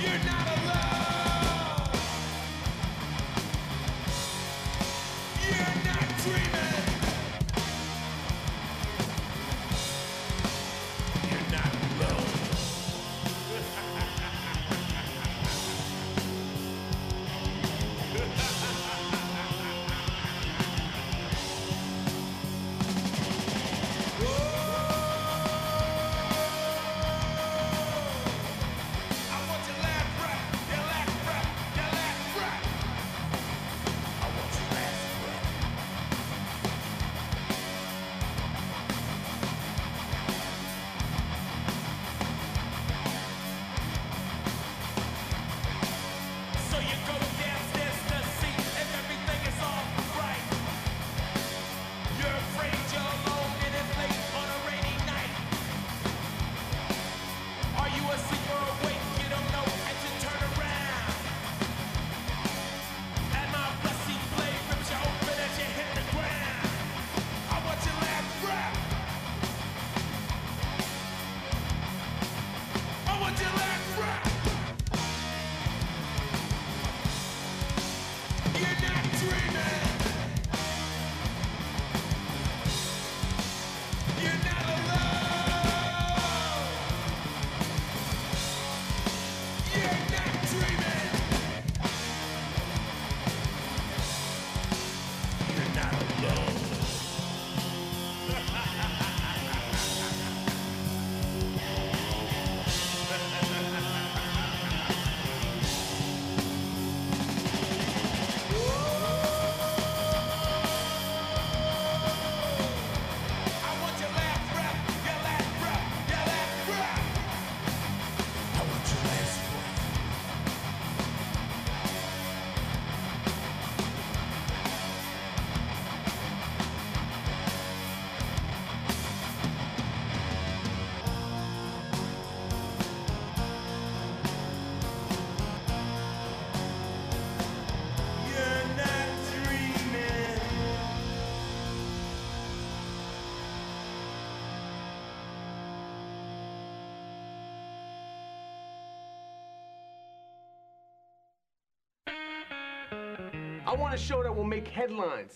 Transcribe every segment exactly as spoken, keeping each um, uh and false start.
I want a show that will make headlines.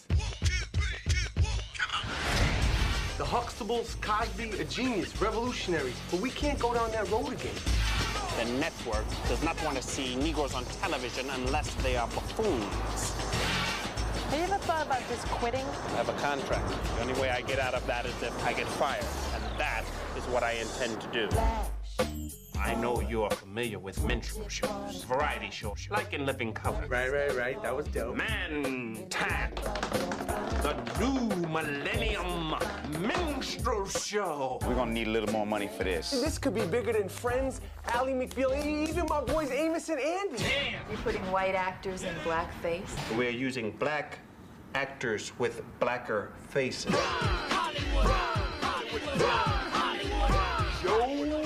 The Huxtables, Cosby, a genius, revolutionaries, but we can't go down that road again. The network does not want to see Negroes on television unless they are buffoons. Have you ever thought about just quitting? I have a contract. The only way I get out of that is if I get fired, and that is what I intend to do. I know you're familiar with minstrel shows, variety shows, like in Living Color. Right, right, right. That was dope. Man Tan, the new millennium minstrel show. We're gonna need a little more money for this. This could be bigger than Friends, Ally McBeal, even my boys Amos and Andy. Damn! You're putting white actors in blackface? We're using black actors with blacker faces. Hollywood! Hollywood! Hollywood! Show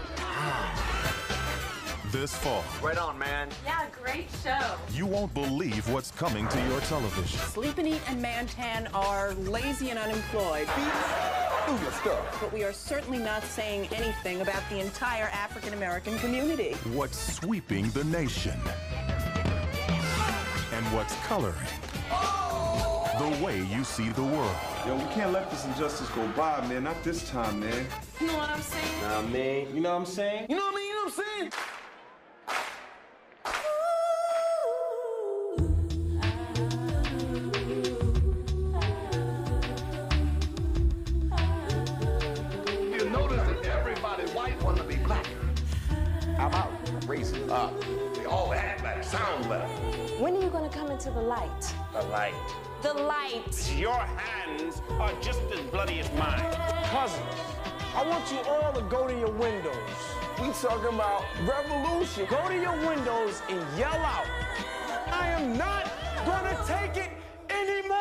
this fall. Right on, man. Yeah, great show. You won't believe what's coming to your television. Sleep and Eat and Mantan are lazy and unemployed. Do your stuff. But we are certainly not saying anything about the entire African-American community. What's sweeping the nation? And what's coloring the way you see the world. Yo, we can't let this injustice go by, man. Not this time, man. You know what I'm saying? Nah, man. You know what I'm saying? You know what I mean? You know what I'm saying? You notice that everybody white want to be black. How about raising up? They all act better, sound better. When are you going to come into the light? The light. The light. Your hands are just as bloody as mine. Cousins, I want you all to go to your windows. We talking about revolution. Go to your windows and yell out, I am not gonna take it anymore!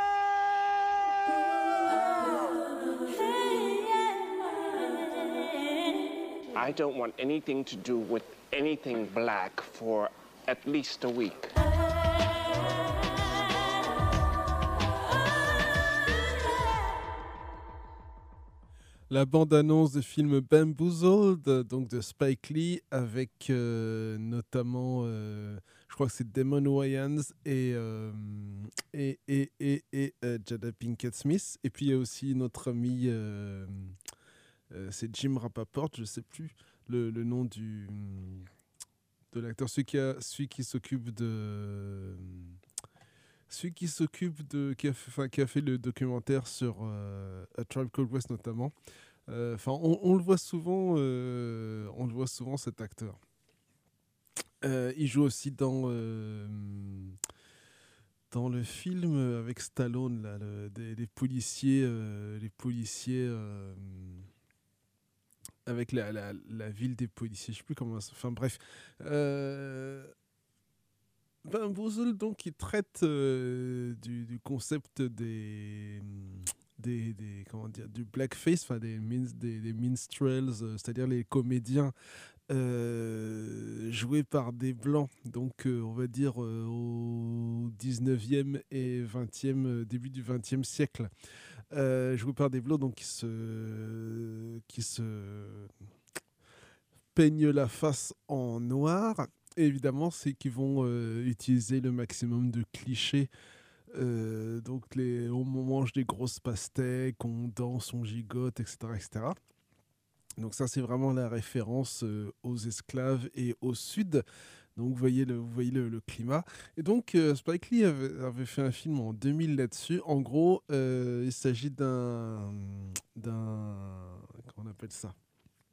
I don't want anything to do with anything black for at least a week. la bande-annonce du film Bamboozled, donc de Spike Lee, avec euh, notamment, euh, je crois que c'est Damon Wayans et, euh, et, et, et, et euh, Jada Pinkett Smith. Et puis il y a aussi notre ami, euh, euh, c'est Jim Rapaport, je ne sais plus le, le nom du, de l'acteur, celui qui, a, celui qui s'occupe de... Celui qui s'occupe de, qui a, fait, enfin, qui a fait le documentaire sur euh, A Tribe Called Quest notamment. Enfin, euh, on, on le voit souvent, euh, on le voit souvent cet acteur. Euh, il joue aussi dans euh, dans le film avec Stallone là, le, des, les policiers, euh, les policiers euh, avec la, la, la ville des policiers. Je sais plus comment. Enfin bref. Euh, Bamboozled, donc, qui traite euh, du, du concept des, des, des comment dire, du blackface, enfin des, min, des, des minstrels, euh, c'est-à-dire les comédiens euh, joués par des blancs, donc euh, on va dire euh, au dix-neuvième et vingtième, euh, début du vingtième siècle, euh, joués par des blancs, donc qui se, qui se peignent la face en noir. Et évidemment, c'est qu'ils vont euh, utiliser le maximum de clichés. Euh, donc, les, on mange des grosses pastèques, on danse, on gigote, et cetera, et cetera. Donc ça, c'est vraiment la référence euh, aux esclaves et au Sud. Donc, vous voyez le, vous voyez le, le climat. Et donc, euh, Spike Lee avait, avait fait un film en deux mille là-dessus. En gros, euh, il s'agit d'un... d'un... Comment on appelle ça ?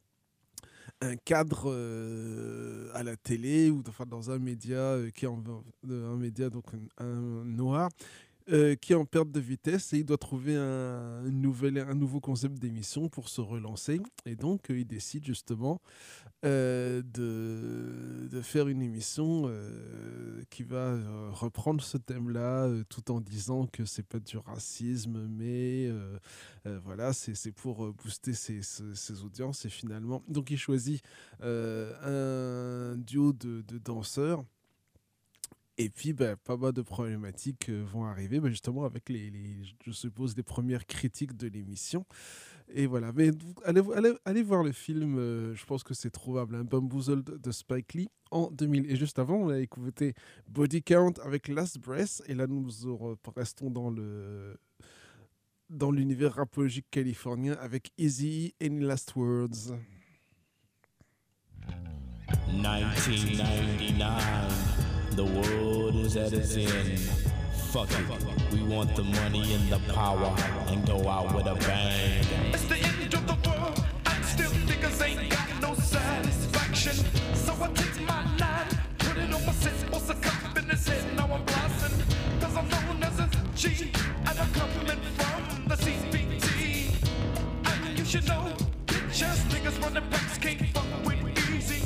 Un cadre euh, à la télé ou enfin, dans un média euh, qui est en, un média donc un, un noir euh, qui est en perte de vitesse et il doit trouver un, une nouvelle, un nouveau concept d'émission pour se relancer et donc euh, il décide justement euh, de, de faire une émission euh, qui va euh, reprendre ce thème-là euh, tout en disant que c'est pas du racisme mais euh, euh, voilà c'est, c'est pour euh, booster ses, ses, ses audiences et finalement donc il choisit euh, un duo de, de danseurs. Et puis, bah, pas mal de problématiques euh, vont arriver, bah, justement avec les, les, je suppose, les premières critiques de l'émission. Et voilà, mais allez, allez, allez voir le film, euh, je pense que c'est trouvable, hein, Bamboozled de Spike Lee en deux mille. Et juste avant, on a écouté Body Count avec Last Breath. Et là, nous restons dans le dans l'univers rapologique californien avec Eazy Any Last Words. nineteen ninety-nine. The world is at its end. Fuck it. We want the money and the power and go out with a bang. It's the end of the world. I still niggas ain't got no satisfaction. So I take my nine, put it on my set, what's a cop in his head? Now I'm blasting. Cause I'm known as a G. And I'm coming from the C B T. And you should know, bitch ass niggas running packs can't fuck with easy.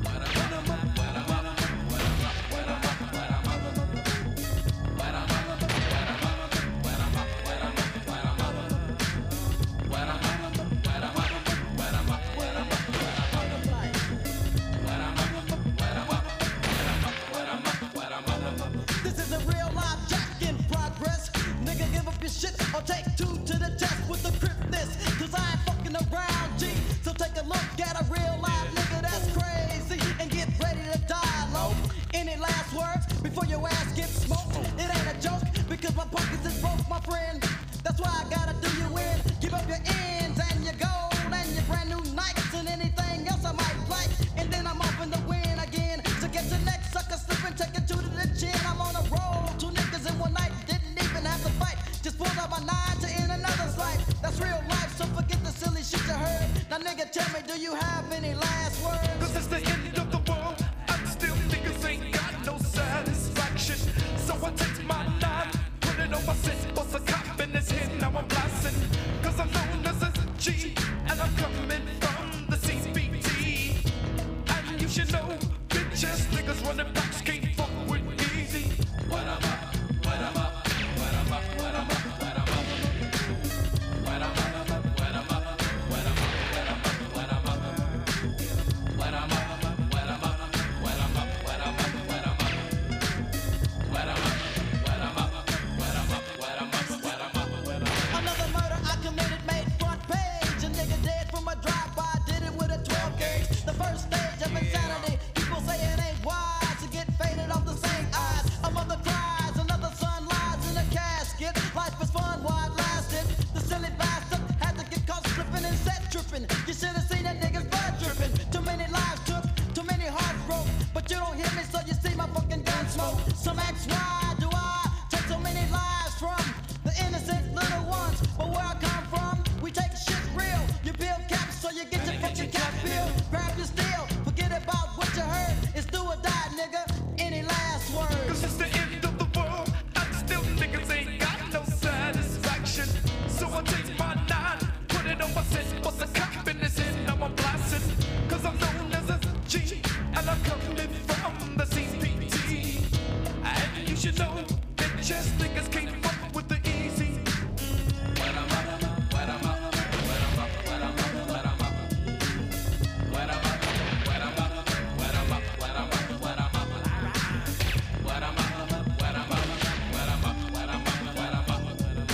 Shit, I'll take two to the chest with the cryptness. Cause I ain't fucking around, G. So take a look at a real live nigga that's crazy and get ready to die low. Any last words before your ass gets smoked? It ain't a joke because my pockets is broke, my friend. That's why I gotta do you in. Give up your ends and your gold and your brand new Nikes and anything else I might like. And then I'm off in the win again. So get your next sucker slipping, take it two to the chin. I'm on a roll, two niggas in one night, didn't even have to fight. Just pulled out my nine to end another's life. That's real life, so forget the silly shit you heard. Now nigga, tell me, do you have any last words? Cause it's the end of the world, and still niggas ain't got no satisfaction. So I take my nine, put it on my set, bust a cop in his head, now I'm blasting. Cause I'm known as a G, and I'm coming from the C B T. And you should know, bitch ass niggas running blocks can't fuck with easy. What am I? What am I? Another murder I committed made front page. A nigga dead. smoke. Some ask why do I take so many lives from the innocent little ones? But where I come from, we take shit real. You build caps so you get your fucking cap bill. Grab your steel, forget about what you heard. It's do or die, nigga. Any last words? Cause it's the end of the world, and still niggas ain't got no satisfaction. So I take my nine, put it on my set, bust a cop in his head, now I'm blasting. Cause I'm known as a G, and I'm coming from the C P T. And you should know, bitch-ass niggas can't fuck with the easy. When I'm up, when I'm up, when I'm up, when I'm up, when I'm up. When I'm up, when I'm up, when I'm up, when I'm up, when I'm up. When I'm up, when I'm up, when I'm up, when I'm up, when I'm up, when I'm up.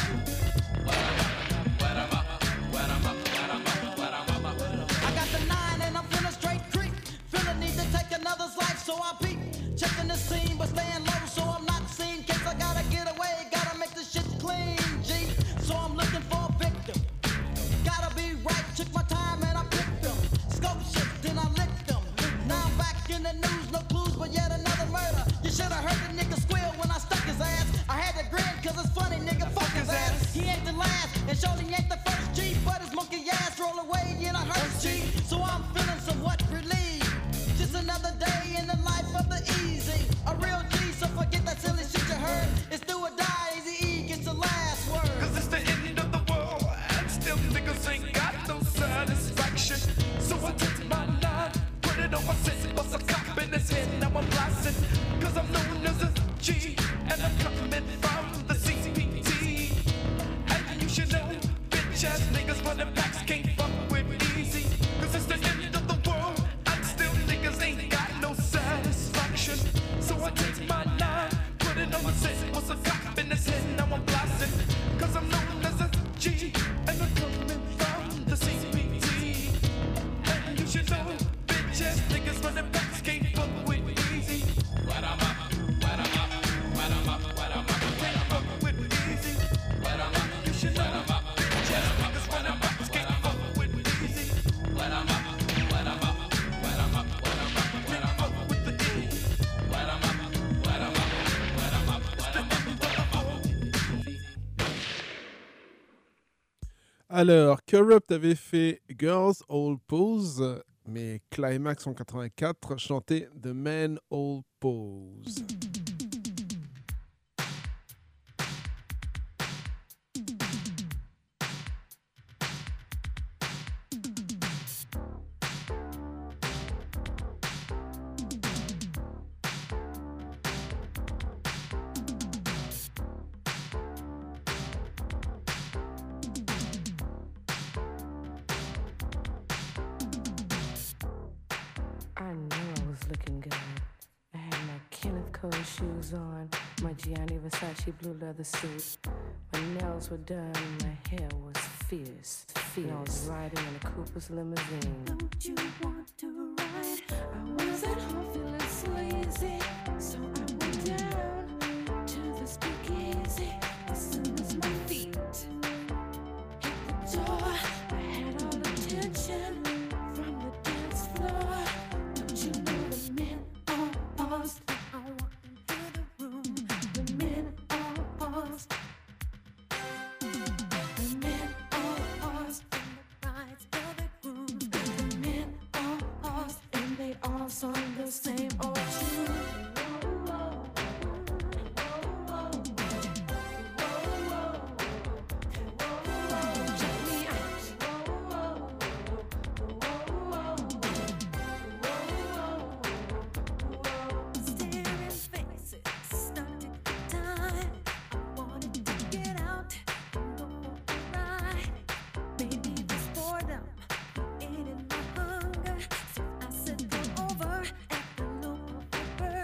When I'm up, when I'm up, when I'm up, when I'm up, when I'm up. I got the nine and I'm feeling straight creep. Feeling need to take another's life, so I peep. Checking the scene, but staying low, so I'm not seen. Case I gotta get away, gotta make this shit clean, G. So I'm looking for a victim. Gotta be right, took my time and I picked them. Scope shit, then I licked them. Now I'm back in the news, no clues, but yet another murder. You should've heard the nigga squeal when I stuck his ass. I had to grin, cause it's funny, nigga, fuck his ass. He ain't the last, and surely ain't the first G. But his monkey ass roll away in a hearse G. So I'm feeling somewhat relieved. Just another day in the life of the easy. A real G, so forget that silly shit you heard. It's do or die, Easy E gets the last word. Cause it's the end of the world, and still niggas ain't got no satisfaction. So I take my nine, put it on my set, bust a cop in his head, now I'm blasting. Cause I'm known as a G, and I'm coming from the C P T. And you should know, bitch ass niggas running backs can't fuck with easy. Cause it's the end of the world, and still niggas ain't got no satisfaction. So I take my nine, put it on my set, bust a cop in his head, now I'm blasting. Cause I'm known as a G, and I'm coming from the C P T. And you should know, bitch ass niggas running backs can't fuck with easy. When I'm up, when I'm up, when I'm up, when I'm up, when I'm up with easy. When I'm up, you should know, bitch ass niggas running backs can't fuck with easy. When I'm up, when I'm up, when I'm up, when I'm up, when I'm up with the E. When I'm up, when I'm up, when I'm up, when I'm up, when I'm up. Alors, Corrupt avait fait Girls All Pose, mais Climax en quatre-vingt-quatre chantait The Men All Pose. I knew I was looking good. I had my Kenneth Cole shoes on, my Gianni Versace blue leather suit. My nails were done, my hair was fierce, fierce. I was riding in a Cooper's limousine. Don't you want to ride? I was at home feeling sleazy, so I went down to the speakeasy. As soon as my feet hit the door, I had all attention from the dance floor. Don't you know the men are paused? I walked into the room. The men are paused. The men are paused. And the brides of the grooms. The men are paused. And they all sung the same old tune. Over at the local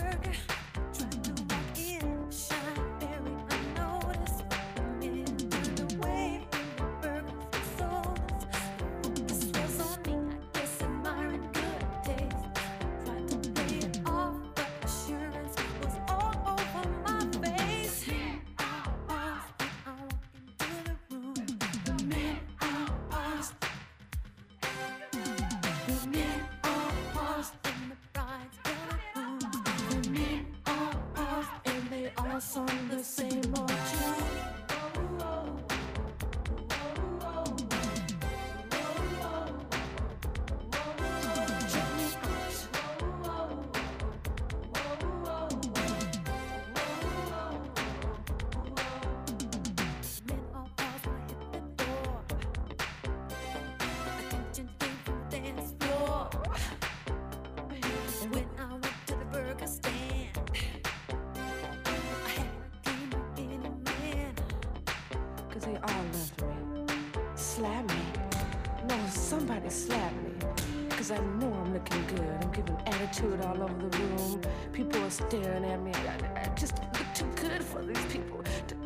they all loved me. Slap me? No, somebody slap me. Cause I know I'm looking good. I'm giving attitude all over the room. People are staring at me. I, I just look too good for these people.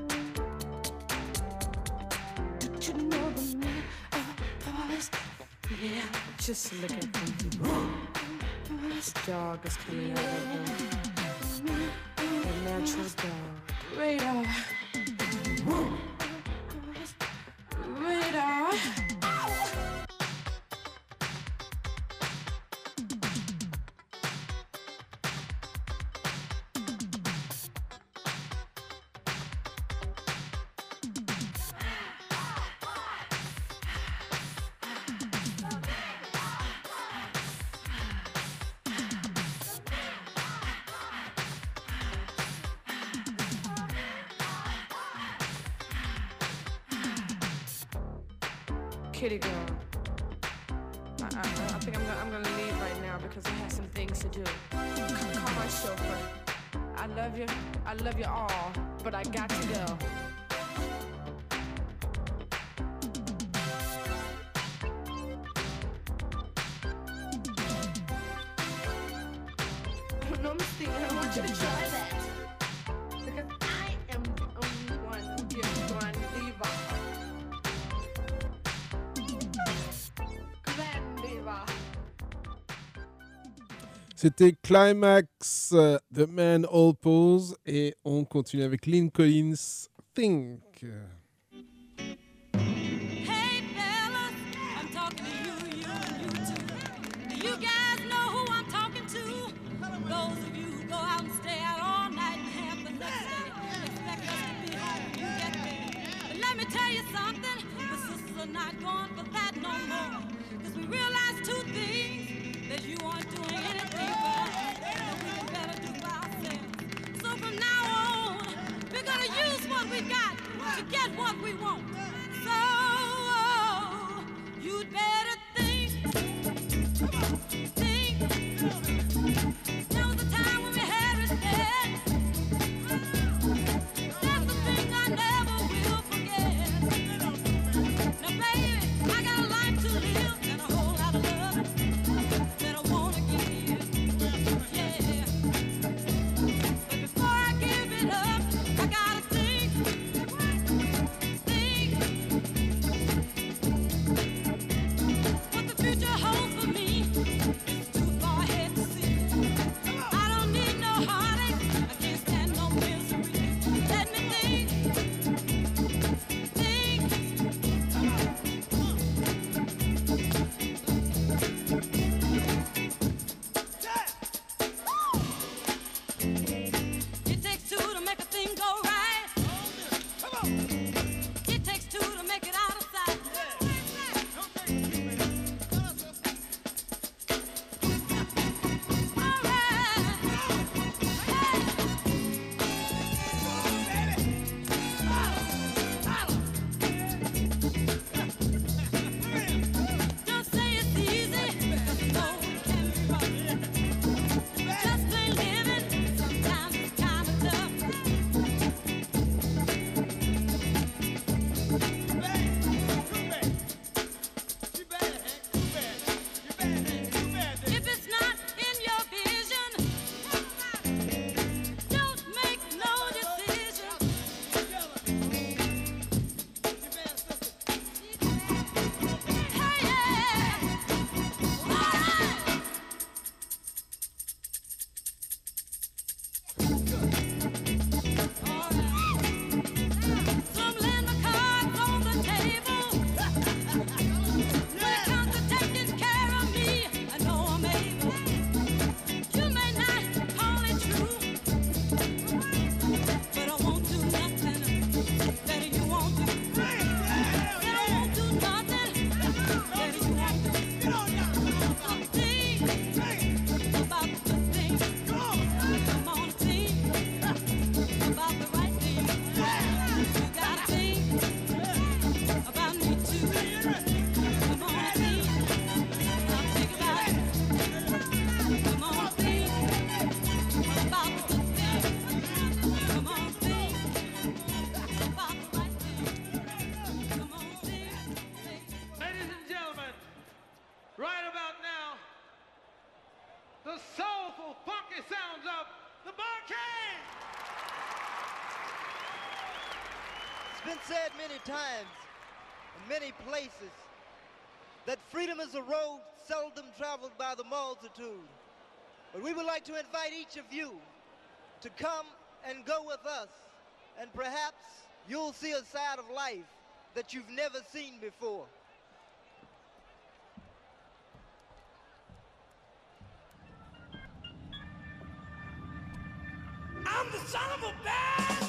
Did you know the man of boys? Yeah, just looking for me. This dog is coming out of them. A natural dog. Radar. Radar. Kitty girl, I, I, I think I'm gonna, I'm gonna leave right now because I have some things to do. Call, call my chauffeur. I love you, I love you all, but I got to go. No mistake, I want you to try that. Because I am the only one who gives one diva. C'était Climax, uh, The Man All Pose, et on continue avec Lynn Collins, Think. Hey fellas, I'm talking to you, you, you too. Do you guys know who I'm talking to? Those of you who go out and stay out all night and have the next day. Expect us to be home, you get me. But let me tell you something, the sisters are not going for that no more. Cause we realize two things. That you aren't doing anything for us, that we can better do by ourselves. So from now on, we're gonna use what we got to get It's been said many times, in many places, that freedom is a road seldom traveled by the multitude. But we would like to invite each of you to come and go with us, and perhaps you'll see a side of life that you've never seen before. I'm the son of a bitch!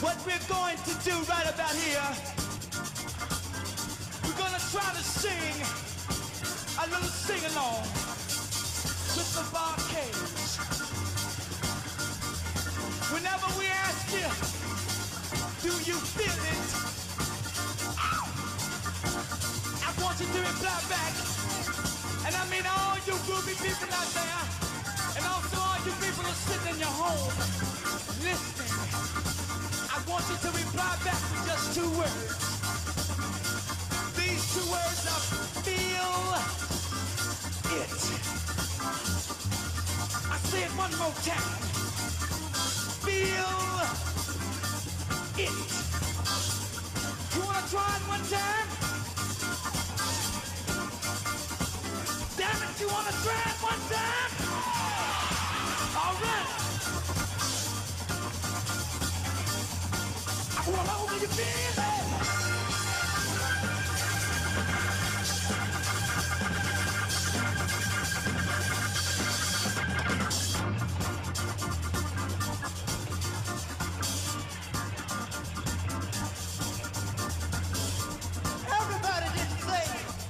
What we're going to do right about here, we're gonna try to sing a little sing-along with the Bar-Kays. Whenever we ask you, do you feel it? I want you to reply back. And I mean all you groovy people out there, and also all you people who are sitting in your home, listening. I want you to reply back with just two words. These two words are feel it. I say it one more time. Feel it. You wanna try it one time? Damn it, you wanna try it one time? All right. I wanna know that you feel it. Everybody didn't say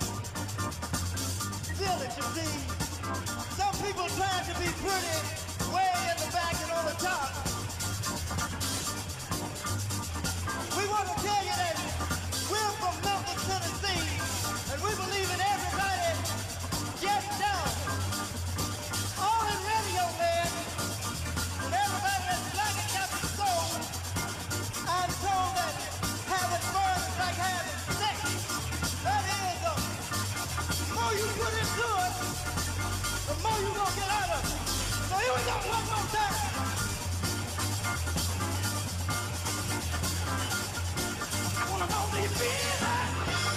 feel it, you see. Some people trying to be pretty way in the back and on the top. We want to tell you that we're from Memphis, Tennessee, and we believe in everybody getting down. All in radio land, and everybody that's black and got the soul, I'm told that having fun is like having sex. That is, uh, the more you put into it, the more you gonna get out of it. So here we go, one more time. I wanna know that you feel that.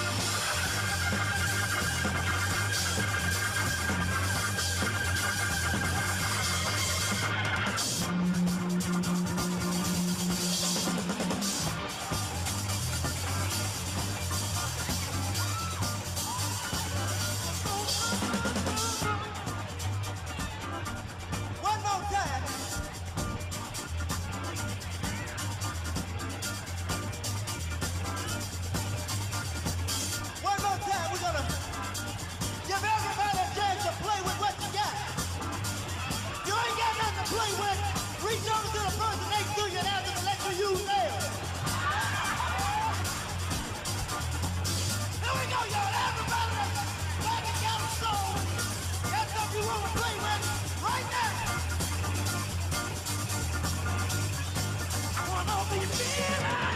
One more time. One more time, we're gonna give everybody a chance to play with what you got. You ain't got nothing to play with. Reach over to the person next to you and ask them to let you use theirs. Here we go, y'all. Everybody that's black and got a soul. Got something you want to play with right now. I wanna know if you feel it.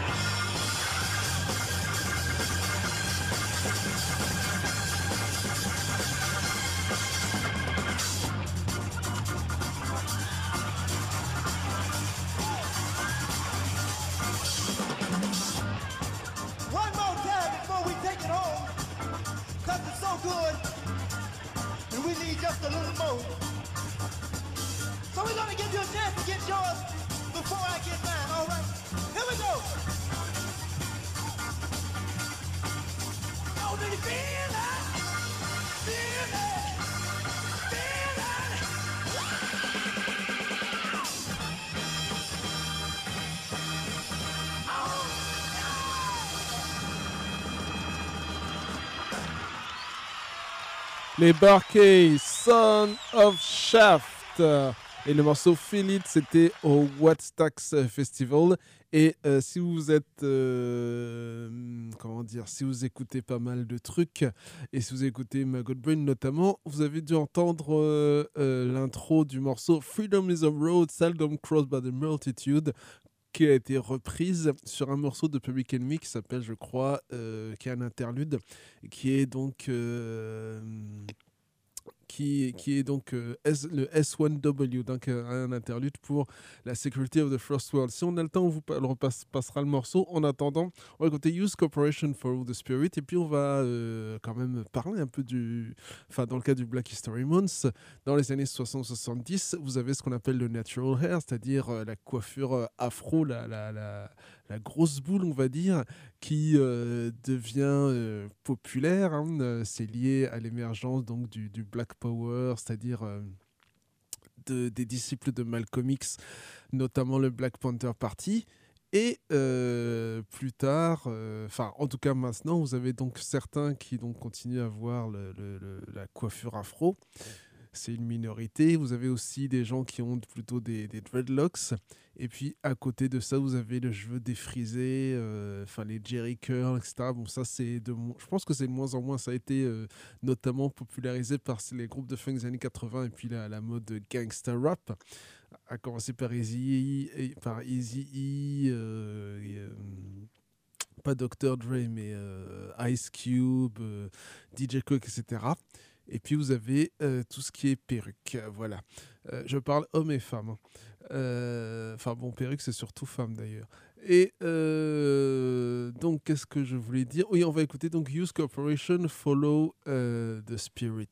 One more time before we take it home, cause it's so good, and we need just a little more. So we're gonna give you a chance to get yours before I get mine, all right? Here we go. Oh, do you feel that? Feel it? Feel it? Les Bar-Kays, Son of Shaft. Et le morceau Feel It, c'était au Wattstax Festival. Et euh, si vous êtes, euh, comment dire, si vous écoutez pas mal de trucs, et si vous écoutez Maggot Brain notamment, vous avez dû entendre euh, euh, l'intro du morceau Freedom is a road seldom crossed by the multitude, qui a été reprise sur un morceau de Public Enemy qui s'appelle, je crois, euh, qui est un interlude, qui est donc... Euh, Qui, qui est donc euh, S, le S un W, donc euh, un interlude pour la Security of the First World. Si on a le temps, on vous on repasse, passera le morceau. En attendant, on va écouter Use Corporation for the Spirit, et puis on va euh, quand même parler un peu du... Enfin, dans le cas du Black History Month, dans les années soixante soixante-dix, vous avez ce qu'on appelle le natural hair, c'est-à-dire euh, la coiffure euh, afro, la, la, la, la grosse boule, on va dire, qui euh, devient euh, populaire. Hein. Euh, c'est lié à l'émergence donc du, du Black Power, c'est-à-dire euh, de, des disciples de Malcolm X, notamment le Black Panther Party. Et euh, plus tard, enfin euh, en tout cas maintenant, vous avez donc certains qui donc continuent à avoir le, le, le, la coiffure afro. C'est une minorité. Vous avez aussi des gens qui ont plutôt des, des dreadlocks. Et puis, à côté de ça, vous avez le cheveu défrisé, enfin euh, les Jerry curls, et cetera. Bon, ça, c'est de... Je pense que c'est de moins en moins. Ça a été euh, notamment popularisé par les groupes de funk des années quatre-vingts et puis la, la mode gangster rap, à commencer par Eazy-E, par Eazy-E, euh, euh, pas docteur Dre, mais euh, Ice Cube, euh, D J Cook, et cetera. Et puis vous avez euh, tout ce qui est perruque, euh, voilà. Euh, je parle hommes et femmes. Hein. Euh, enfin bon, perruque c'est surtout femmes d'ailleurs. Et euh, donc qu'est-ce que je voulais dire? Oui, on va écouter donc Youth Corporation Follow euh, the Spirit.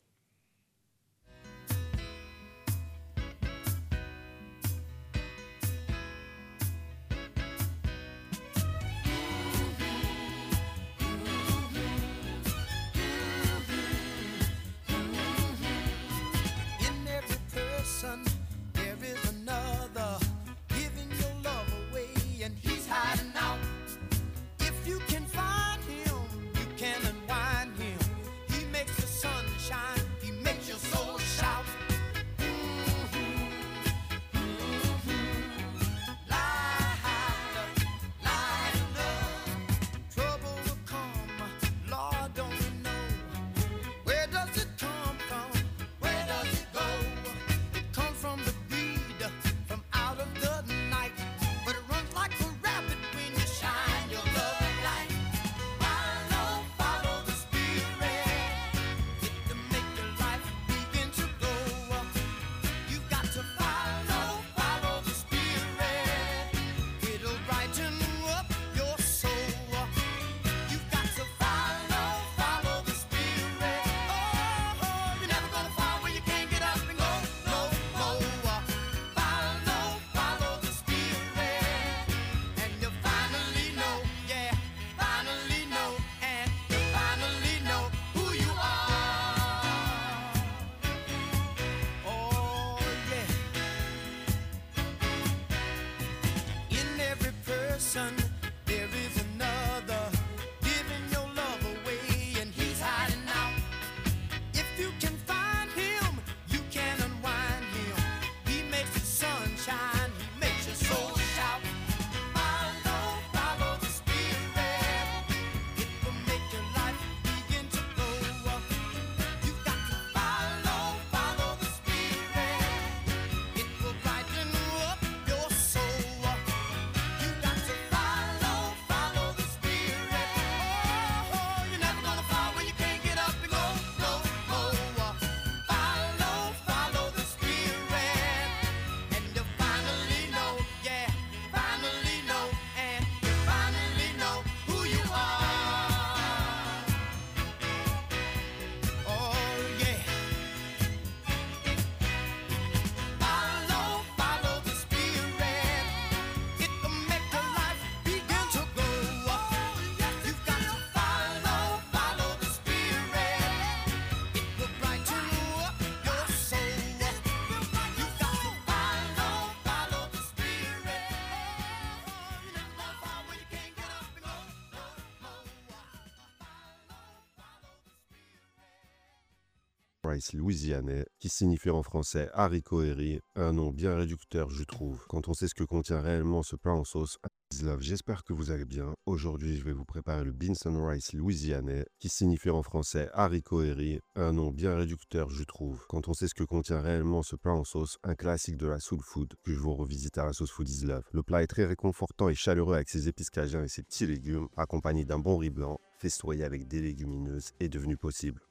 Rice louisianais, qui signifie en français haricot et riz, un nom bien réducteur je trouve, quand on sait ce que contient réellement ce plat en sauce. Love, j'espère que vous allez bien. Aujourd'hui je vais vous préparer le beans and rice louisianais, qui signifie en français haricot et riz, un nom bien réducteur je trouve, quand on sait ce que contient réellement ce plat en sauce, un classique de la soul food, que je vous revisite à la sauce Food is Love. Le plat est très réconfortant et chaleureux avec ses épices cajuns et ses petits légumes, accompagné d'un bon riz blanc, festoyé avec des légumineuses, est devenu possible.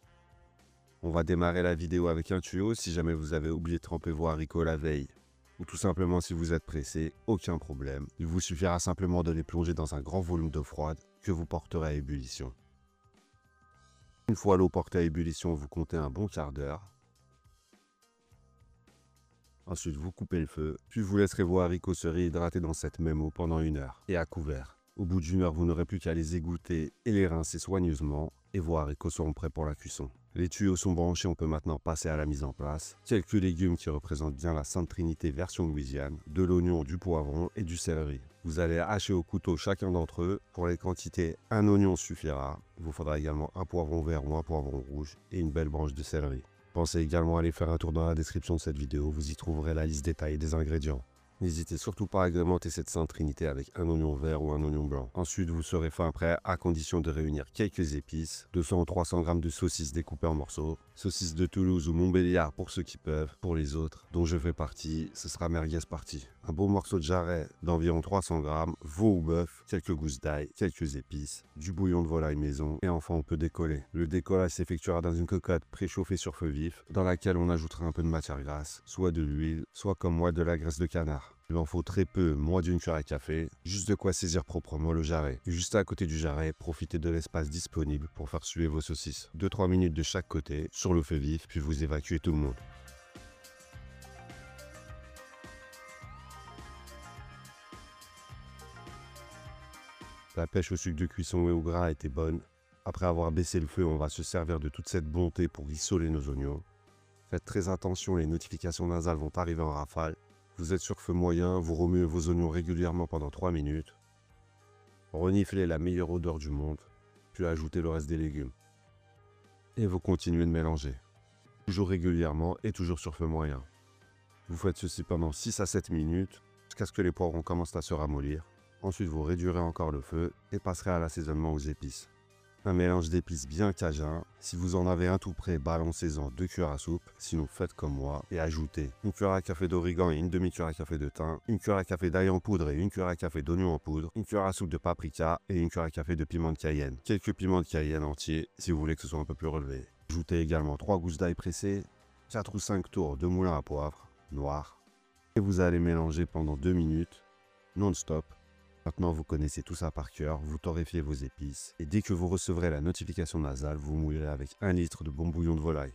On va démarrer la vidéo avec un tuyau si jamais vous avez oublié de tremper vos haricots la veille. Ou tout simplement si vous êtes pressé, aucun problème. Il vous suffira simplement de les plonger dans un grand volume d'eau froide que vous porterez à ébullition. Une fois l'eau portée à ébullition, vous comptez un bon quart d'heure. Ensuite, vous coupez le feu, puis vous laisserez vos haricots se réhydrater dans cette même eau pendant une heure et à couvert. Au bout d'une heure, vous n'aurez plus qu'à les égoutter et les rincer soigneusement et vos haricots seront prêts pour la cuisson. Les tuyaux sont branchés, on peut maintenant passer à la mise en place. Quelques légumes qui représentent bien la Sainte Trinité version Louisiane, de l'oignon, du poivron et du céleri. Vous allez hacher au couteau chacun d'entre eux. Pour les quantités, un oignon suffira. Il vous faudra également un poivron vert ou un poivron rouge et une belle branche de céleri. Pensez également à aller faire un tour dans la description de cette vidéo, vous y trouverez la liste détaillée des ingrédients. N'hésitez surtout pas à agrémenter cette sainte trinité avec un oignon vert ou un oignon blanc. Ensuite, vous serez fin prêt à condition de réunir quelques épices, deux cents ou trois cents grammes de saucisses découpées en morceaux, saucisses de Toulouse ou Montbéliard pour ceux qui peuvent, pour les autres, dont je fais partie, ce sera merguez parti. Un beau morceau de jarret d'environ trois cents grammes, veau ou bœuf, quelques gousses d'ail, quelques épices, du bouillon de volaille maison et enfin on peut décoller. Le décollage s'effectuera dans une cocotte préchauffée sur feu vif, dans laquelle on ajoutera un peu de matière grasse, soit de l'huile, soit comme moi de la graisse de canard. Il en faut très peu, moins d'une cuillère à café, juste de quoi saisir proprement le jarret. Juste à côté du jarret, profitez de l'espace disponible pour faire suer vos saucisses. deux à trois minutes de chaque côté, sur le feu vif, puis vous évacuez tout le monde. La pêche au sucre de cuisson et au gras était bonne. Après avoir baissé le feu, on va se servir de toute cette bonté pour rissoler nos oignons. Faites très attention, les notifications nasales vont arriver en rafale. Vous êtes sur feu moyen, vous remuez vos oignons régulièrement pendant trois minutes. Reniflez la meilleure odeur du monde, puis ajoutez le reste des légumes. Et vous continuez de mélanger. Toujours régulièrement et toujours sur feu moyen. Vous faites ceci pendant six à sept minutes, jusqu'à ce que les poivrons commencent à se ramollir. Ensuite, vous réduirez encore le feu et passerez à l'assaisonnement aux épices. Un mélange d'épices bien cajun. Si vous en avez un tout prêt, balancez-en deux cuillères à soupe. Sinon, faites comme moi et ajoutez une cuillère à café d'origan et une demi-cuillère à café de thym, une cuillère à café d'ail en poudre et une cuillère à café d'oignon en poudre, une cuillère à soupe de paprika et une cuillère à café de piment de Cayenne. Quelques piments de Cayenne entiers si vous voulez que ce soit un peu plus relevé. Ajoutez également trois gousses d'ail pressées, quatre ou cinq tours de moulin à poivre noir. Et vous allez mélanger pendant deux minutes, non-stop. Maintenant, vous connaissez tout ça par cœur, vous torréfiez vos épices et dès que vous recevrez la notification nasale, vous moulez avec un litre de bon bouillon de volaille.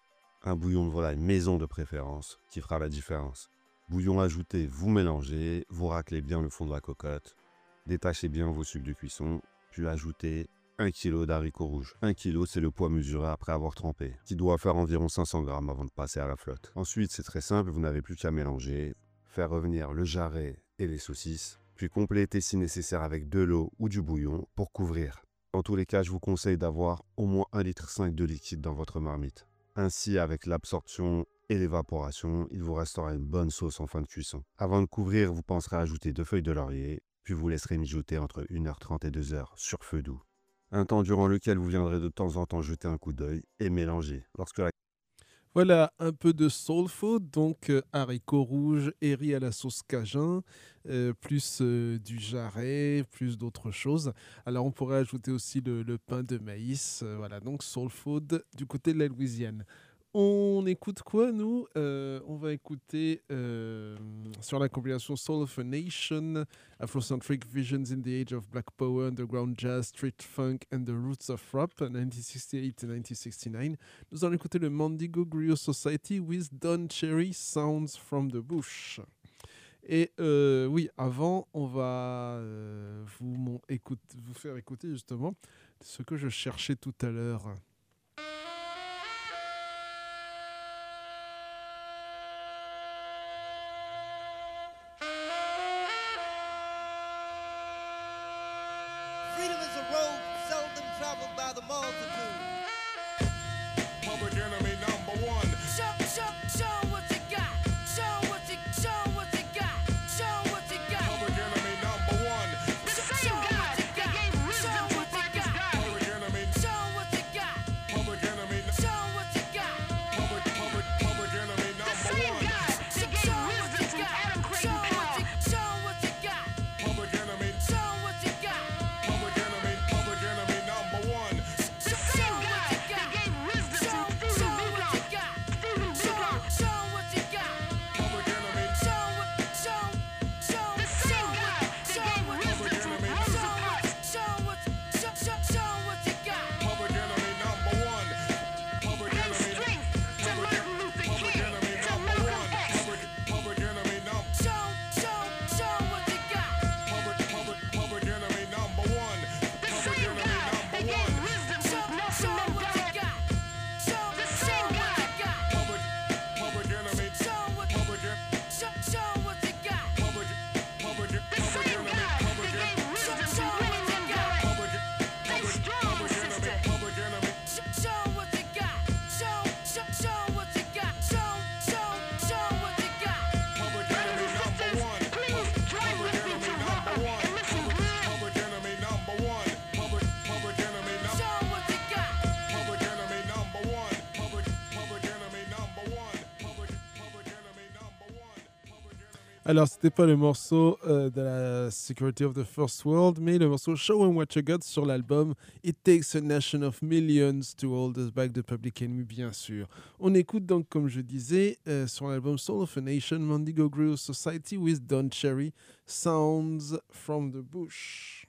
Un bouillon de volaille maison de préférence qui fera la différence. Bouillon ajouté, vous mélangez, vous raclez bien le fond de la cocotte, détachez bien vos sucres de cuisson, puis ajoutez un kilo d'haricots rouges. un kilo, c'est le poids mesuré après avoir trempé, qui doit faire environ cinq cents grammes avant de passer à la flotte. Ensuite, c'est très simple, vous n'avez plus qu'à mélanger, faire revenir le jarret et les saucisses, puis compléter si nécessaire avec de l'eau ou du bouillon pour couvrir. Dans tous les cas, je vous conseille d'avoir au moins un virgule cinq litre de liquide dans votre marmite. Ainsi, avec l'absorption et l'évaporation, il vous restera une bonne sauce en fin de cuisson. Avant de couvrir, vous penserez à ajouter deux feuilles de laurier, puis vous laisserez mijoter entre une heure trente et deux heures sur feu doux. Un temps durant lequel vous viendrez de temps en temps jeter un coup d'œil et mélanger. Lorsque la Voilà, un peu de soul food, donc euh, haricots rouges et riz à la sauce cajun, euh, plus euh, du jarret, plus d'autres choses. Alors on pourrait ajouter aussi le, le pain de maïs, euh, voilà, donc soul food du côté de la Louisiane. On écoute quoi, nous euh, On va écouter euh, sur la compilation Soul of a Nation, Afrocentric Visions in the Age of Black Power, Underground Jazz, Street Funk and the Roots of Rap, nineteen sixty-eight to nineteen sixty-nine. Nous allons écouter le Mandingo Griot Society with Don Cherry, Sounds from the Bush. Et euh, oui, avant, on va euh, vous, mon, écoute, vous faire écouter justement ce que je cherchais tout à l'heure. Freedom is a road seldom traveled by the multitude. Public enemy number one. Show, show, show what you got. Show what you, show what you got. Show what you got. Public enemy number one. The same guy that gave wisdom to Frankenstein. Public enemy. Show what you got. Public enemy. Show what you got. Public, public, public enemy The number same one. guy that gave wisdom to Adam Creighton Powell. Show what you got. Public enemy. Show what you got. Public enemy. Public enemy number one. The same guy Alors, c'était pas le morceau euh, de la Security of the First World, mais le morceau Show 'em What You Got sur l'album It Takes a Nation of Millions to Hold Us Back de Public Enemy, bien sûr. On écoute donc, comme je disais, euh, sur l'album Soul of a Nation, Mandingo Griot Society with Don Cherry, Sounds from the Bush.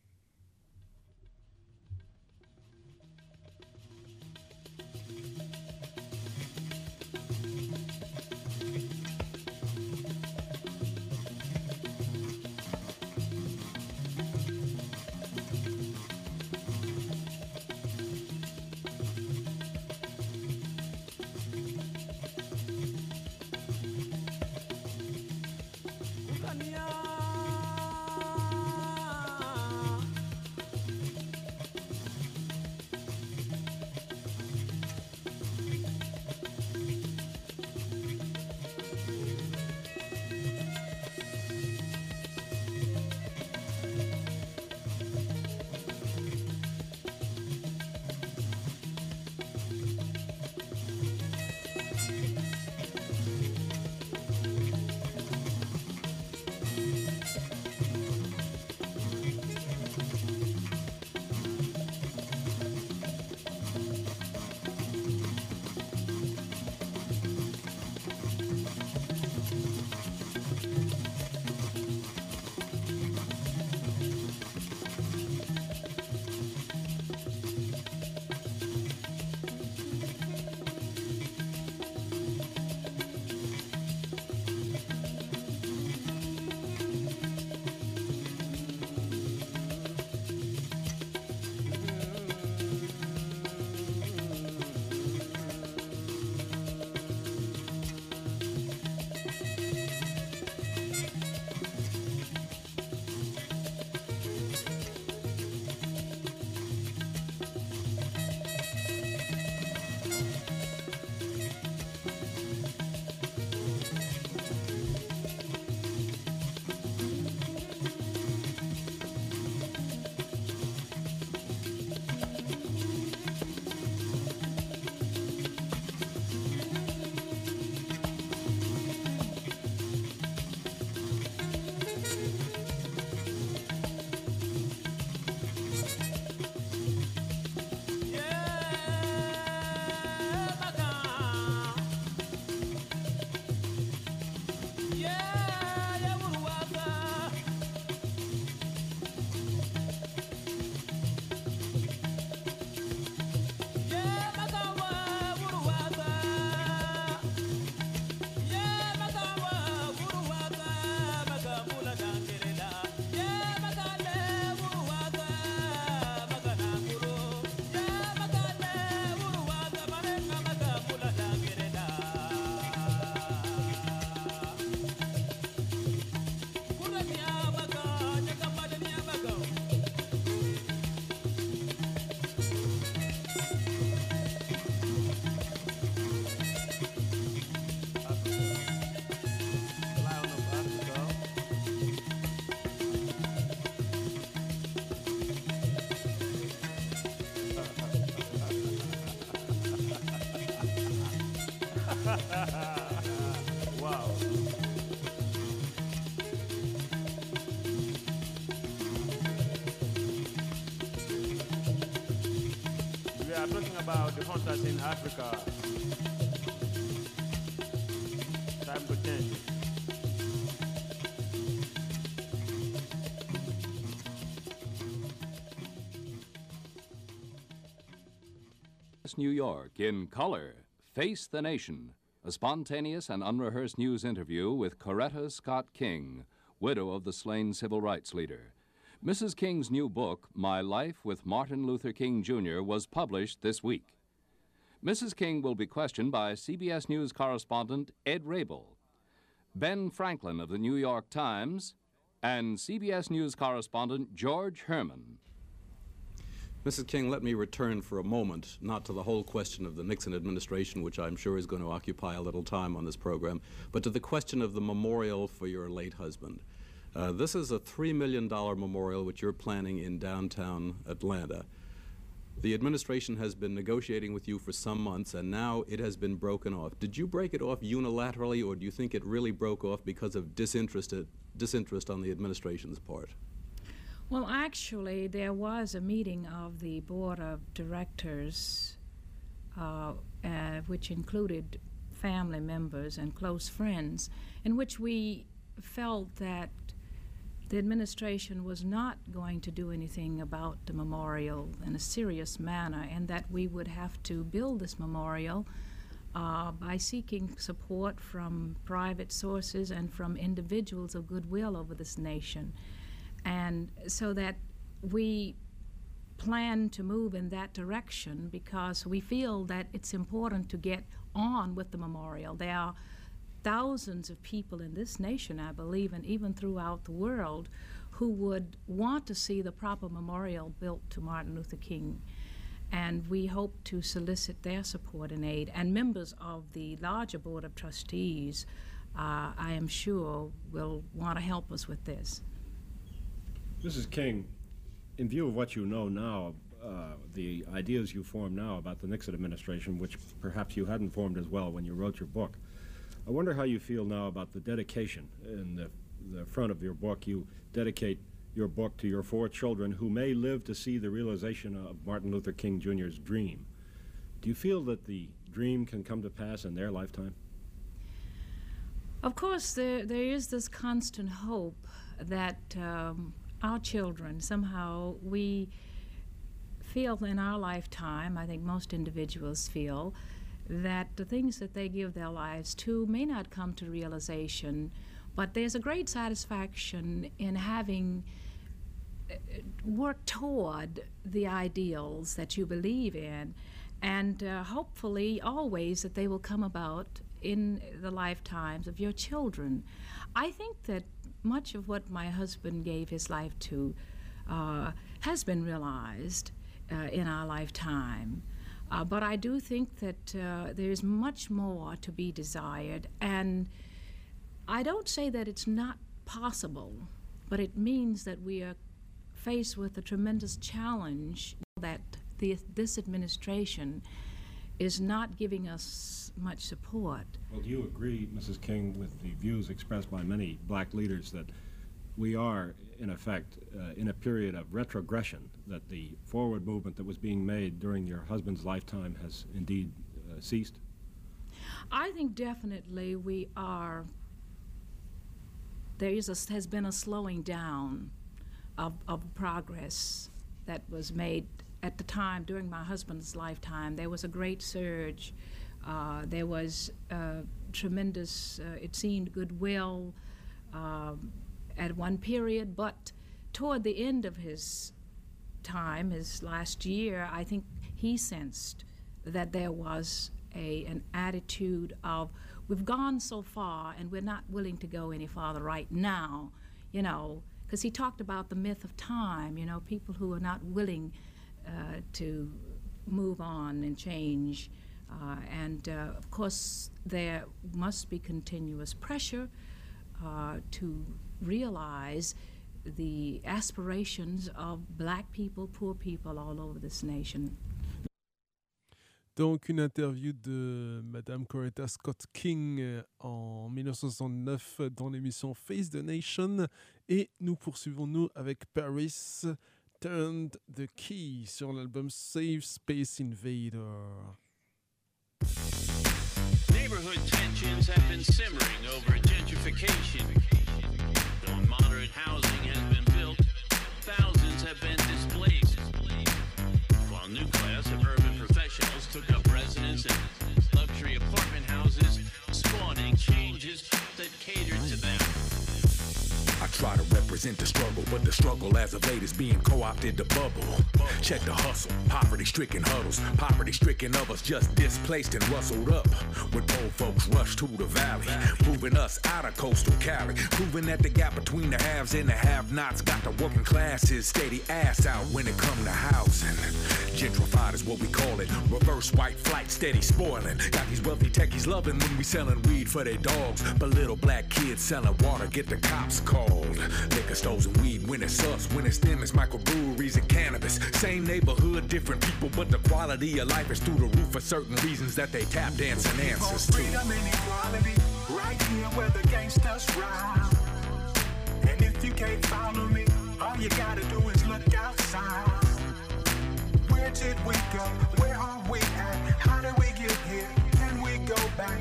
Wow. We are talking about the hunters in Africa. Time to change. New York in color. Face the Nation, a spontaneous and unrehearsed news interview with Coretta Scott King, widow of the slain civil rights leader. Missus King's new book, My Life with Martin Luther King Junior, was published this week. Missus King will be questioned by C B S News correspondent Ed Rabel, Ben Franklin of the New York Times, and C B S News correspondent George Herman. Missus King, let me return for a moment, not to the whole question of the Nixon administration, which I'm sure is going to occupy a little time on this program, but to the question of the memorial for your late husband. Uh, this is a three million dollar memorial which you're planning in downtown Atlanta. The administration has been negotiating with you for some months, and now it has been broken off. Did you break it off unilaterally, or do you think it really broke off because of disinterested, disinterest on the administration's part? Well, actually, there was a meeting of the board of directors, uh, uh, which included family members and close friends, in which we felt that the administration was not going to do anything about the memorial in a serious manner, and that we would have to build this memorial uh, by seeking support from private sources and from individuals of goodwill over this nation. And so that we plan to move in that direction because we feel that it's important to get on with the memorial. There are thousands of people in this nation, I believe, and even throughout the world, who would want to see the proper memorial built to Martin Luther King. And we hope to solicit their support and aid. And members of the larger Board of Trustees, uh, I am sure, will want to help us with this. Missus King, in view of what you know now, uh, the ideas you form now about the Nixon administration, which perhaps you hadn't formed as well when you wrote your book, I wonder how you feel now about the dedication. In the, the front of your book, you dedicate your book to your four children who may live to see the realization of Martin Luther King Junior's dream. Do you feel that the dream can come to pass in their lifetime? Of course, there, there is this constant hope that um, our children, somehow we feel in our lifetime, I think most individuals feel, that the things that they give their lives to may not come to realization, but there's a great satisfaction in having worked toward the ideals that you believe in, and uh, hopefully always that they will come about in the lifetimes of your children. I think that much of what my husband gave his life to uh, has been realized uh, in our lifetime. Uh, but I do think that uh, there's much more to be desired, and I don't say that it's not possible, but it means that we are faced with a tremendous challenge that the, this administration is not giving us much support. Well, do you agree, Missus King, with the views expressed by many black leaders that we are, in effect, uh, in a period of retrogression, that the forward movement that was being made during your husband's lifetime has indeed uh, ceased? I think definitely we are, there is a, has been a slowing down of, of progress that was made at the time during my husband's lifetime. There was a great surge. Uh, there was uh, tremendous, uh, it seemed, goodwill uh, at one period, but toward the end of his time, his last year, I think he sensed that there was a, an attitude of, we've gone so far and we're not willing to go any farther right now, you know, because he talked about the myth of time, you know, people who are not willing uh, to move on and change. Uh, and uh, of course, there must be continuous pressure uh, to realize the aspirations of black people, poor people all over this nation. Donc une interview de Madame Coretta Scott King en mille neuf cent soixante-neuf dans l'émission Face the Nation, et nous poursuivons nous avec Paris Turned the Key sur l'album Save Space Invader. Neighborhood tensions have been simmering over gentrification. Though moderate housing has been built, thousands have been displaced. While new class of urban professionals took up residence in luxury apartment houses, spawning changes that catered to them. I try to represent the struggle, but the struggle as of late is being co-opted to bubble. Check the hustle, poverty-stricken huddles, poverty-stricken of us just displaced and rustled up. When old folks rush to the valley, moving us out of coastal Cali, proving that the gap between the haves and the have-nots got the working classes steady ass out when it come to housing. Gentrified is what we call it. Reverse white flight, steady spoiling. Got these wealthy techies loving when we selling weed for their dogs. But little black kids selling water get the cops called. Liquor stores and weed when it's us. When it's them, it's microbreweries and cannabis. Same neighborhood, different people, but the quality of life is through the roof for certain reasons that they tap dance and answers to. Freedom and equality, right here where the gangsters ride. And if you can't follow me, all you gotta do is look outside. Where did we go? Where are we at? How did we get here? Can we go back?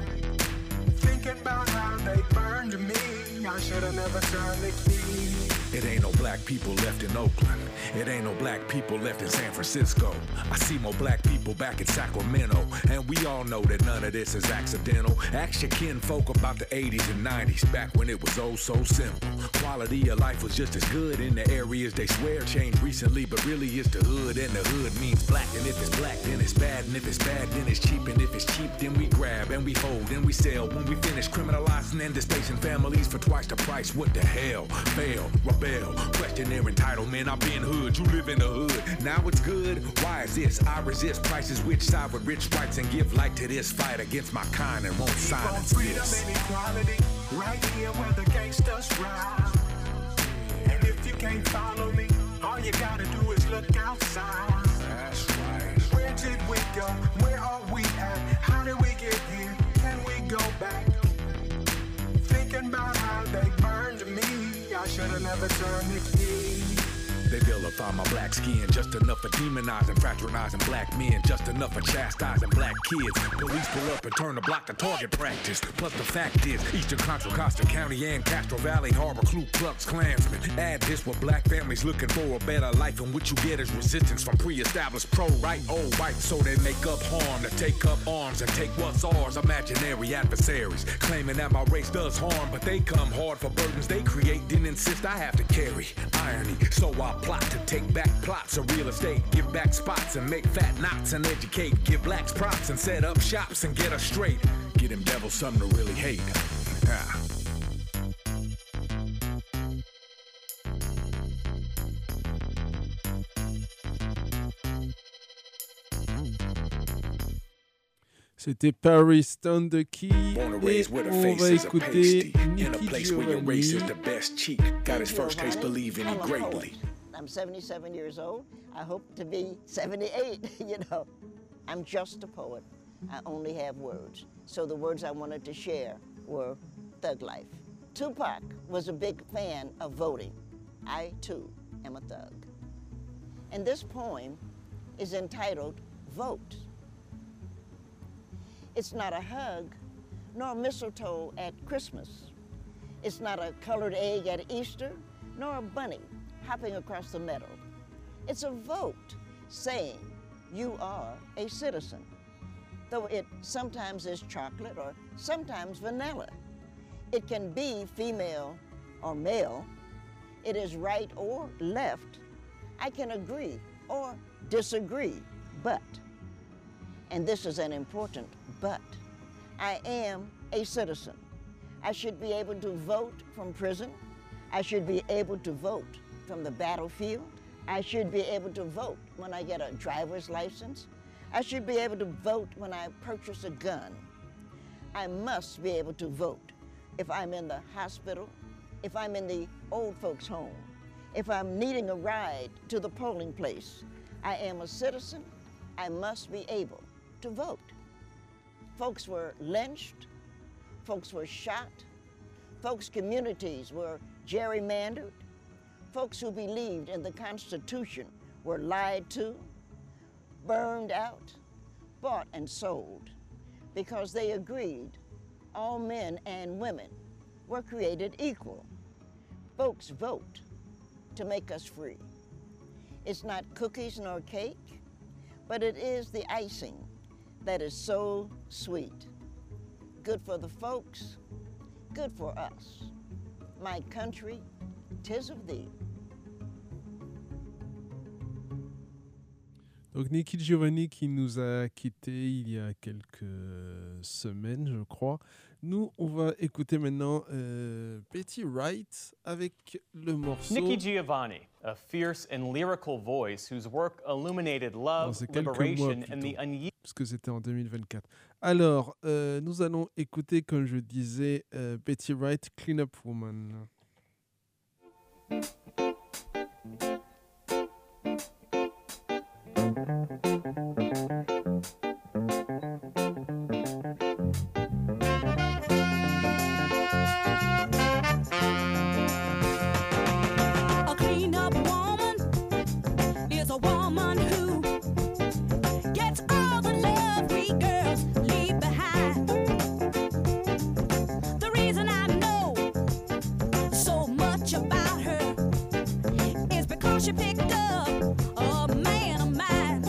Thinking about how they burned me, I should've never turned the key. It ain't no black people left in Oakland. It ain't no black people left in San Francisco. I see more black people back in Sacramento. And we all know that none of this is accidental. Ask your kinfolk about the eighties and nineties, back when it was oh so simple. Quality of life was just as good in the areas they swear changed recently, but really it's the hood, and the hood means black. And if it's black, then it's bad, and if it's bad, then it's cheap. And if it's cheap, then we grab and we hold and we sell. When we finish criminalizing and displacing families for twice the price, what the hell? Fail, rebel, question their entitlement. I've been hood, you live in the hood. Now it's good. Why is this? I resist prices which side with rich rights and give light to this fight against my kind and won't silence freedom this. and equality, right here where the gangsters ride. And if you can't follow me, all you gotta do is look outside. That's right. Where did we go? Where are we at? How did we get here? Can we go back? Thinking about how they burned me, I should've never turned the key. They vilify my black skin, just enough for demonizing, fraternizing black men, just enough for chastising black kids. Police pull up and turn the block to target practice. Plus the fact is, Eastern Contra Costa County and Castro Valley harbor Ku Klux Klansmen. Add this with black families looking for a better life, and what you get is resistance from pre-established pro-right old white. So they make up harm to take up arms and take what's ours. Imaginary adversaries claiming that my race does harm, but they come hard for burdens they create, then insist I have to carry. Irony, so I plot to take back plots of real estate, give back spots and make fat knots and educate, give blacks props and set up shops and get us straight, get them devils something to really hate. Ah. C'était Paris Down the Key Born and et raised with a on face va is a écouter pasty. In a Nicky place where your race is Giovanni. the best cheat. Got his first taste believing he greatly. I'm seventy-seven years old. I hope to be seventy-eight, you know. I'm just a poet. I only have words. So the words I wanted to share were thug life. Tupac was a big fan of voting. I, too, am a thug. And this poem is entitled Vote. It's not a hug, nor mistletoe at Christmas. It's not a colored egg at Easter, nor a bunny hopping across the meadow. It's a vote saying you are a citizen, though it sometimes is chocolate or sometimes vanilla. It can be female or male. It is right or left. I can agree or disagree, but, and this is an important but, I am a citizen. I should be able to vote from prison. I should be able to vote from the battlefield. I should be able to vote when I get a driver's license. I should be able to vote when I purchase a gun. I must be able to vote if I'm in the hospital, if I'm in the old folks' home, if I'm needing a ride to the polling place. I am a citizen. I must be able to vote. Folks were lynched. Folks were shot. Folks' communities were gerrymandered. Folks who believed in the Constitution were lied to, burned out, bought and sold because they agreed all men and women were created equal. Folks vote to make us free. It's not cookies nor cake, but it is the icing that is so sweet. Good for the folks, good for us. My country, 'tis of thee. Donc Nicky Giovanni qui nous a quittés il y a quelques semaines, je crois. Nous, on va écouter maintenant euh, Betty Wright avec le morceau... Nicky Giovanni, a fierce and lyrical voice whose work illuminated Non, love, c'est quelques mois liberation, and the plutôt, unyielding... parce que c'était en deux mille vingt-quatre. Alors, euh, nous allons écouter, comme je disais, euh, Betty Wright, Clean Up Woman. A clean-up woman is a woman who gets all the love we girls leave behind. The reason I know so much about her is because she picked up a man of mine.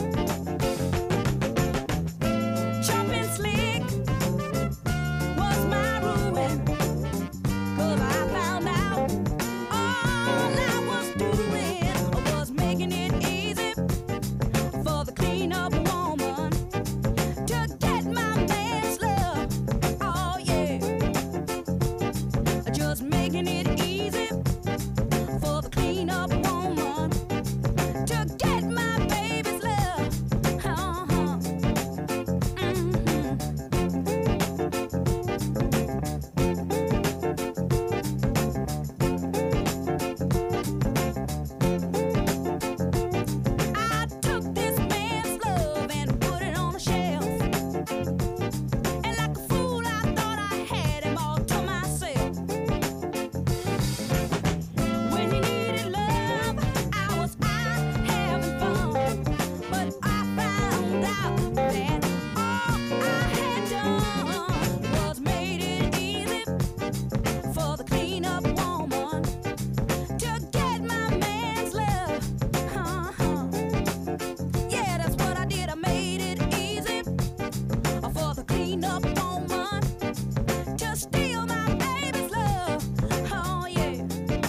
Jumping slick was my ruin, 'cause I found out all I was doing was making it easy for the clean-up woman to get my man's love. Oh yeah, just making it easy for the clean-up woman to get my baby's love. Uh-huh. I took this man's love and put it on a shelf. And like a fool, I thought I had him all to myself. When he needed love, I was out having fun. But I found out that all I had done was made it easy for the clean-up woman to get my man's love. Uh-huh. Yeah, that's what I did. I made it easy for the clean-up woman to steal my baby's love. Oh yeah.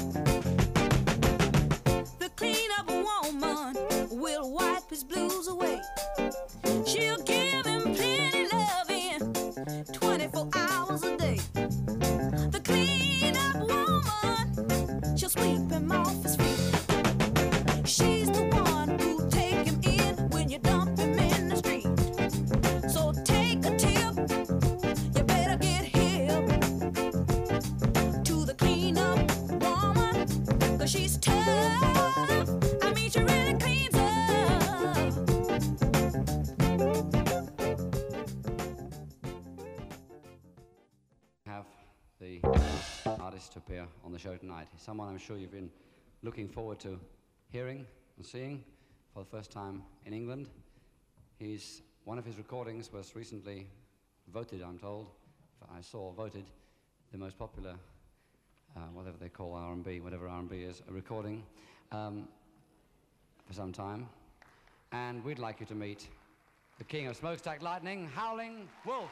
The clean-up woman will wipe his blues away. She'll give him plenty loving twenty-four hours a day. The clean-up woman, she'll sweep him off his feet. She's the one who take him in when you dump him in the street. So take a tip, you better get hip to the clean-up woman, 'cause she's tough. I mean, she really cleans up. Have the artist to appear on the show tonight. He's someone I'm sure you've been looking forward to hearing and seeing for the first time in England. He's one of his recordings was recently voted, I'm told, I saw voted the most popular, uh, whatever they call R and B, whatever R and B is, a recording um, for some time. And we'd like you to meet the king of Smokestack Lightning, Howling Wolf.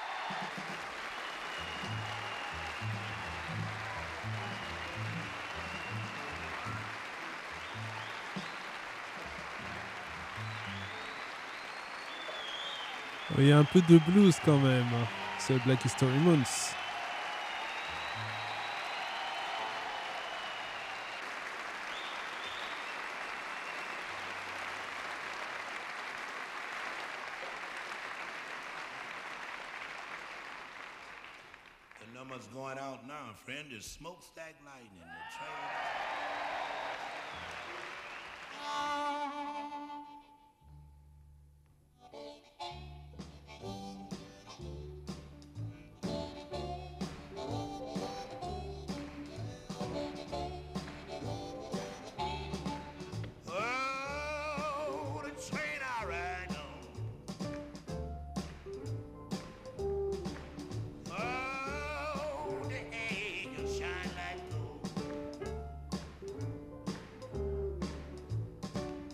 Il y a un peu de blues quand même, ce Black History Month. The number's going out now, friend. It's Smokestack Lightning. The train. Oh, the train I ride on. Oh, the angels shine like gold.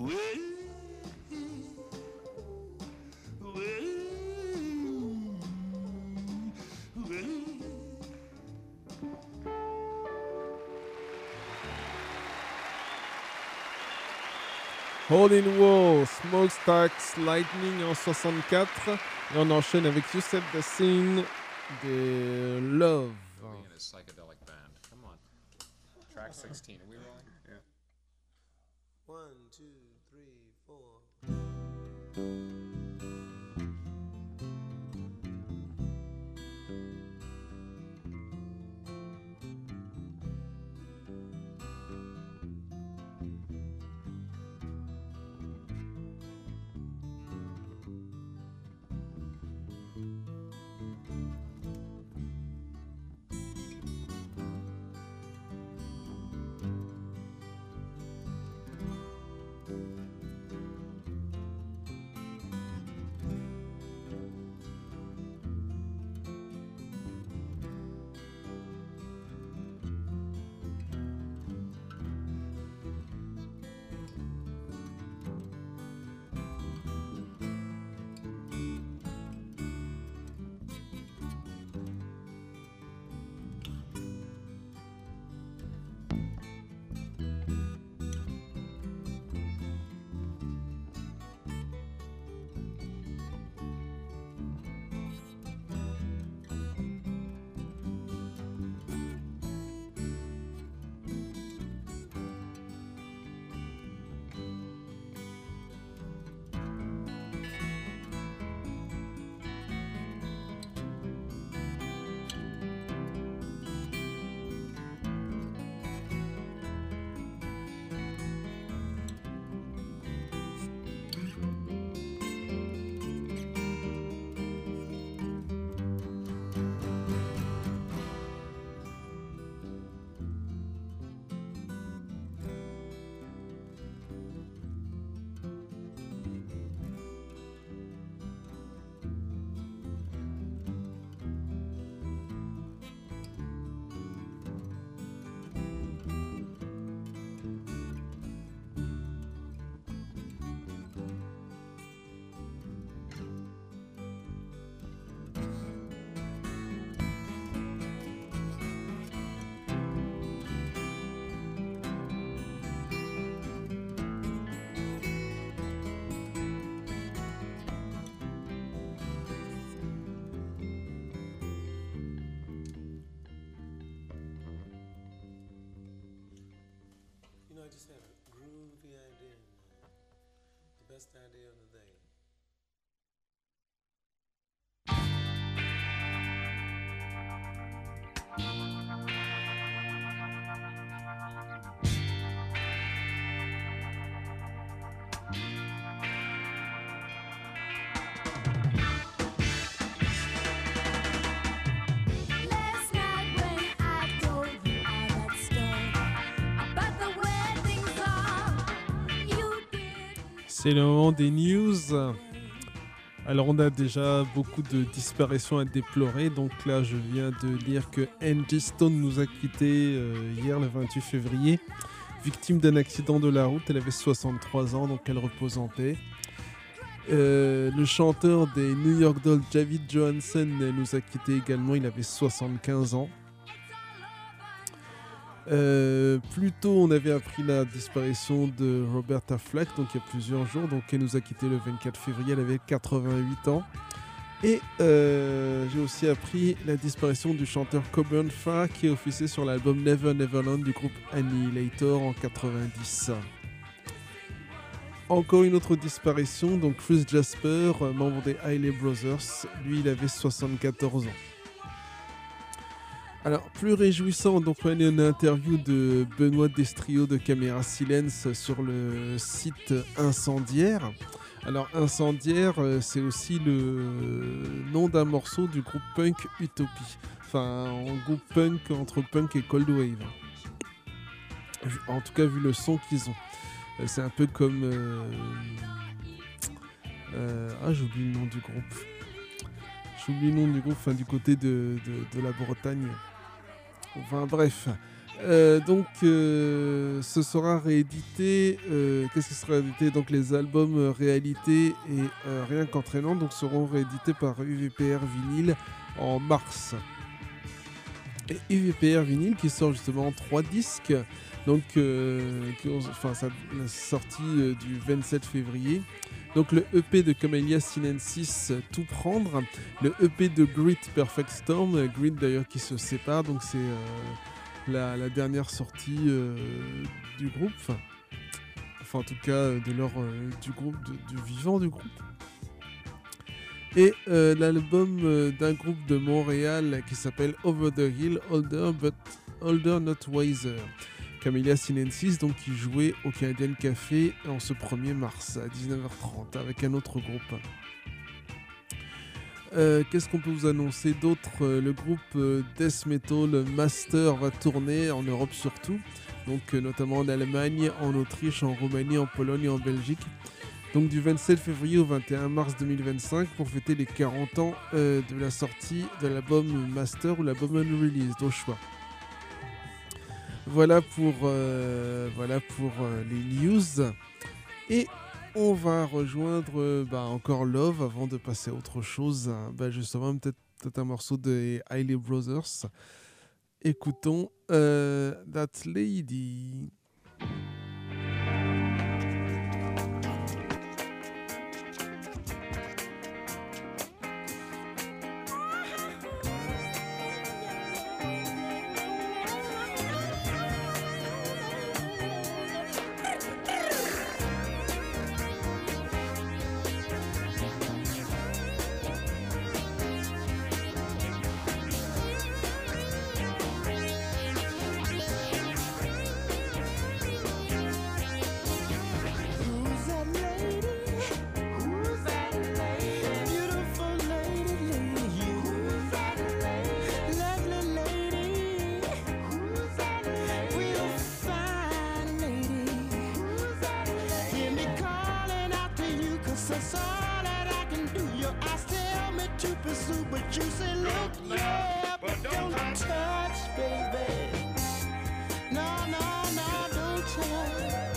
Hole in Wall, Smokestacks, Lightning en soixante-quatre. Et on enchaîne avec You Set the Scene de Love. Being a psychedelic band. Come on. Track sixteen. Are we rolling? Yeah. One, two, three, four. I just had a groovy idea, the best idea of the day. C'est le moment des news. Alors on a déjà beaucoup de disparitions à déplorer. Donc là je viens de lire que Angie Stone nous a quittés euh, hier le vingt-huit février. Victime d'un accident de la route, elle avait soixante-trois ans, donc elle repose en paix. Euh, le chanteur des New York Dolls, David Johansen, nous a quittés également, il avait soixante-quinze ans. Euh, plus tôt, on avait appris la disparition de Roberta Flack, donc il y a plusieurs jours. Donc elle nous a quitté le vingt-quatre février, elle avait quatre-vingt-huit ans. Et euh, j'ai aussi appris la disparition du chanteur Coburn Farr, qui est officié sur l'album Never Neverland du groupe Annihilator en quatre-vingt-dix. Encore une autre disparition, donc Chris Jasper, membre des Hailey Brothers, lui il avait soixante-quatorze ans. Alors, plus réjouissant, donc on a une interview de Benoît Destrio de Caméra Silence sur le site Incendiaire. Alors, Incendiaire, c'est aussi le nom d'un morceau du groupe punk Utopie. Enfin, en groupe punk entre punk et cold wave. En tout cas, vu le son qu'ils ont. C'est un peu comme... Euh... Euh... Ah, j'oublie le nom du groupe. J'oublie le nom du groupe, enfin, du côté de, de, de la Bretagne. Enfin bref, Euh, donc, euh, ce sera réédité. Euh, Qu'est-ce qui sera réédité? Donc, les albums euh, réalité et euh, rien qu'entraînant donc seront réédités par U V P R Vinyl en mars. Et U V P R Vinyl qui sort justement en trois disques. Donc, euh, qui ont- enfin, ça la sortie euh, du vingt-sept février. Donc, le E P de Camellia Sinensis, euh, Tout prendre. Le E P de Grit Perfect Storm. euh, Grit d'ailleurs qui se sépare. Donc, c'est euh, la, la dernière sortie euh, du groupe. Enfin, enfin, en tout cas, euh, de leur, euh, du groupe, de- du vivant du groupe. Et euh, l'album euh, d'un groupe de Montréal qui s'appelle Over the Hill, Older but Older Not Wiser. Camellia Sinensis, donc qui jouait au Canadian Café en ce premier mars à dix-neuf heures trente avec un autre groupe. Euh, Qu'est-ce qu'on peut vous annoncer d'autre? Euh, Le groupe euh, Death Metal Master va tourner en Europe surtout, donc euh, notamment en Allemagne, en Autriche, en Roumanie, en Pologne et en Belgique. Donc du vingt-sept février au vingt et un mars deux mille vingt-cinq pour fêter les quarante ans euh, de la sortie de l'album Master ou l'album Unreleased au choix. Voilà pour, euh, voilà pour euh, les news. Et on va rejoindre euh, bah, encore Love avant de passer à autre chose. Hein. Bah, justement, peut-être peut un morceau des Hailey Brothers. Écoutons euh, That Lady. Who's that lady? Who's that lady? Beautiful lady, lady. Who's that lady? Lovely lady. Who's that lady? Real fine lady. Who's that lady? Hear me calling out to you, 'cause that's all that I can do. Your eyes tell me to pursue, but you say, look, yeah, but don't touch, baby. No, no, no, don't touch.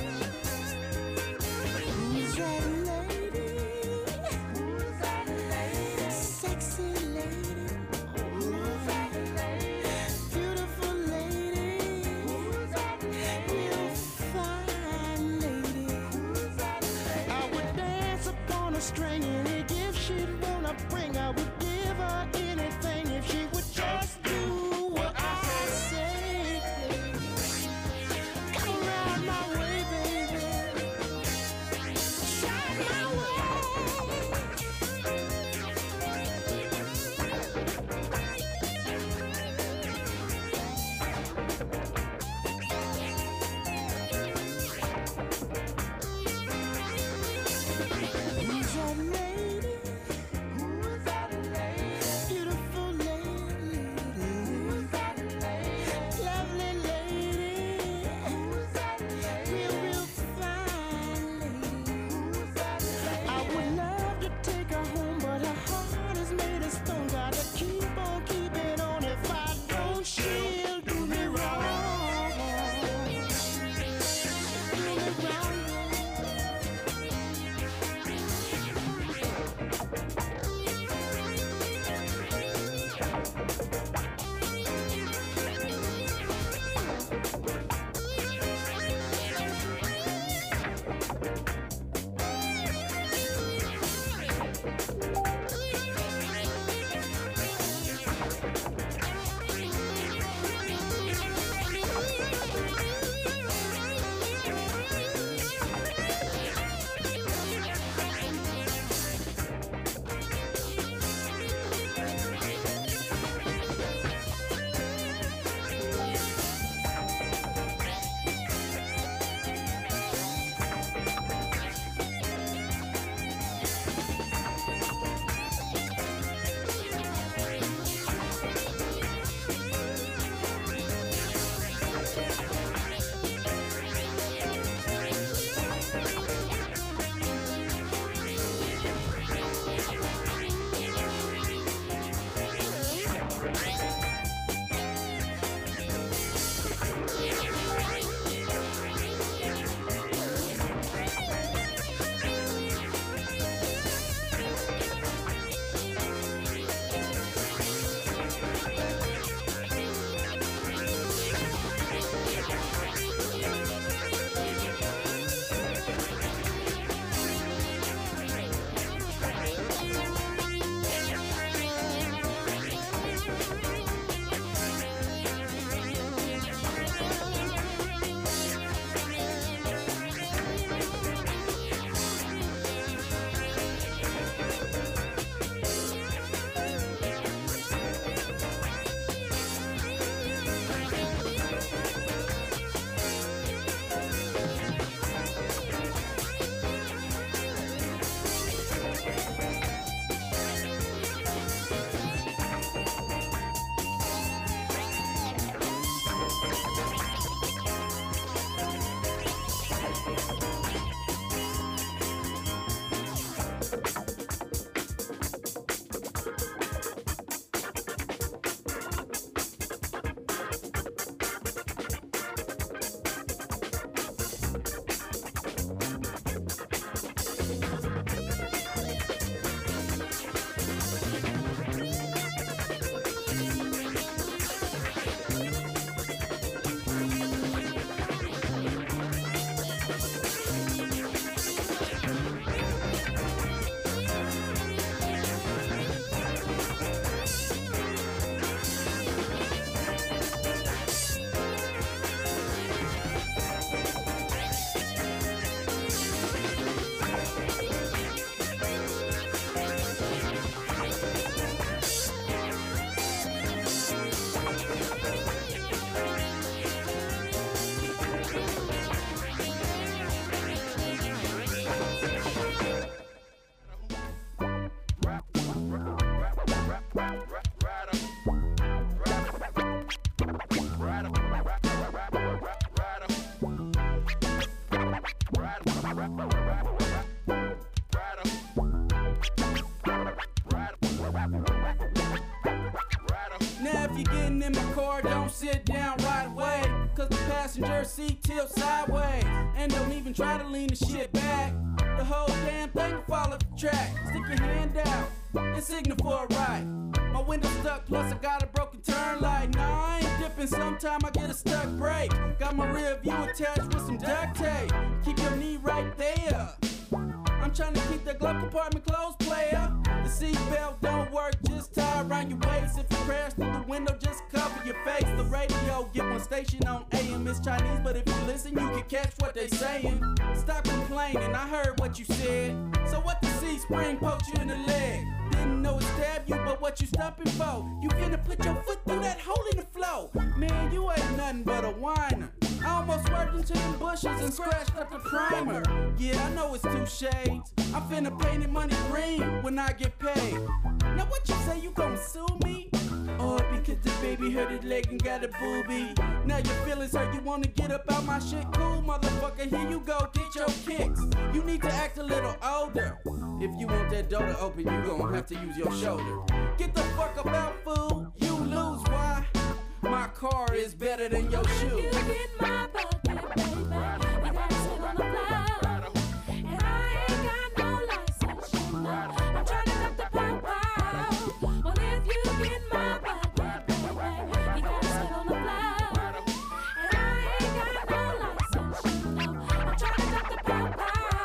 Who's that lady? Who's that lady? Sexy lady. Who's that lady? Beautiful lady. Who's that lady? Real fine lady. Who's that lady? I would dance upon a string, any gift she'd wanna bring. I would give her anything if she would just do what I say. Come around my way, baby. Try my way. Who's that lady? passenger seat tilt sideways. And don't even try to lean the shit back. The whole damn thing will fall off the track. Stick your hand out and signal for a ride. My window's stuck, plus I got a broken turn light. Nah, I ain't dipping, sometime I get a stuck brake. Got my rear view attached with some duct tape. Keep your knee right there. I'm trying to keep the glove compartment closed, player. The seatbelt don't work, just tie around your waist. If you crash through the window, just cover your face. The radio, get one station on A M, it's Chinese, but if you listen, you can catch what they saying. Stop complaining, I heard what you said. So what the C-spring poked you in the leg? Didn't know it stabbed you, but what you stopping for? You finna put your foot through that hole in the floor. Man, you ain't nothing but a whiner. I almost swerved into them bushes and scratched up the primer. Yeah, I know it's two shades. I'm finna paint it money green when I get paid. Now what you say, you gon' sue me? Oh, because the baby hurt his leg and got a boobie. Now your feelings hurt, you wanna get up out my shit? Cool, motherfucker, here you go, get your kicks. You need to act a little older. If you want that door to open, you gon' have to use your shoulder. Get the fuck about, fool, you lose, why? My car is better than your shoe. You get my bucket, baby. You gotta sit on the floor. And I ain't got no license, you know. I'm trying to cut the pow pow. Well, if you get my bucket, baby, you gotta sit on the floor. And I ain't got no license, you know. I'm trying to cut the pow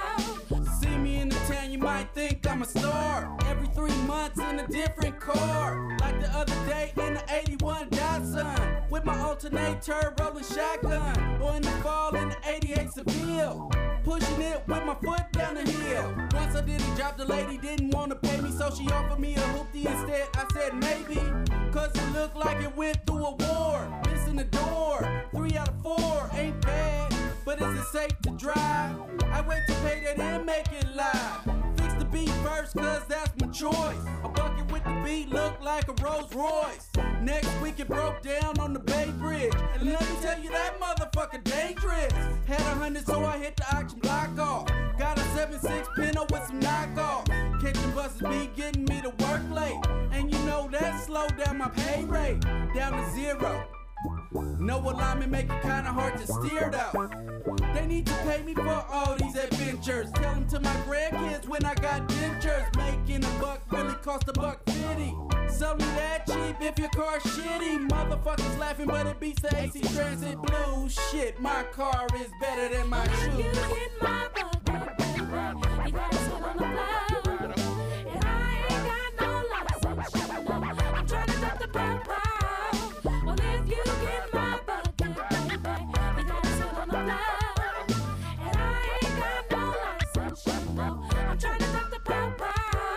pow. See me in the town, you might think I'm a star. Every three months in a different car. Like the other day in the eighty-one Datsun. With my alternator rolling shotgun. Or in the fall in the eighty-eight Seville. Pushing it with my foot down the hill. Once I did a job, the lady didn't want to pay me, so she offered me a hoopty instead. I said maybe, cause it looked like it went through a war. Missing the door, three out of four ain't bad. But is it safe to drive? I wait to pay that and make it live. Fix the beat first, cause that's my choice. A bucket with the beat look like a Rolls Royce. Next week it broke down on the Bay Bridge. And let me tell you, that motherfucker dangerous. Had a hundred, so I hit the auction block off. Got a seven six Pinto with some knockoff. Catching buses be getting me to work late. And you know that slowed down my pay rate. Down to zero. No alignment make it kinda hard to steer though. They need to pay me for all these adventures. Tell them to my grandkids when I got dentures. Making a buck really cost a buck fifty. It's only that cheap if your car's shitty. Motherfuckers laughing but it beats the A C Transit Blues. Shit, my car is better than my shoes. You get my bucket, baby. You gotta sit on the floor. And I ain't got no license, you know. I'm trying to duck the pow pow. Well, if you get my bucket, baby, you gotta sit on the floor. And I ain't got no license, you know. I'm trying to duck the pow pow.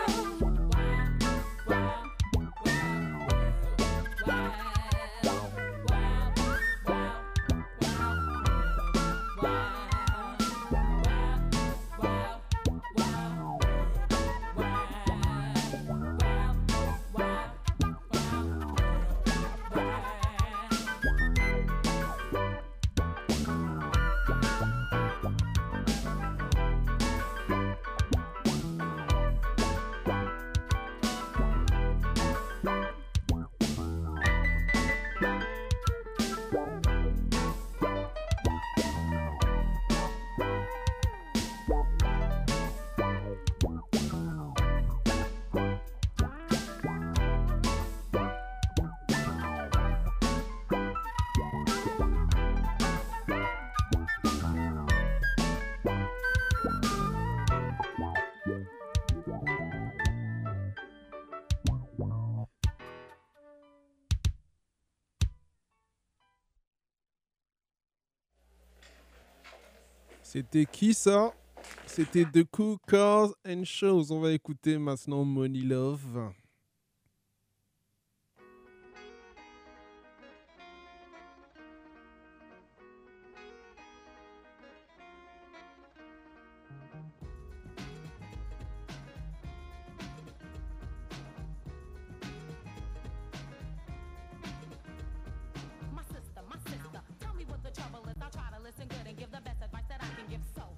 C'était qui ça? C'était The Cool Cars and Shows. On va écouter maintenant Money Love.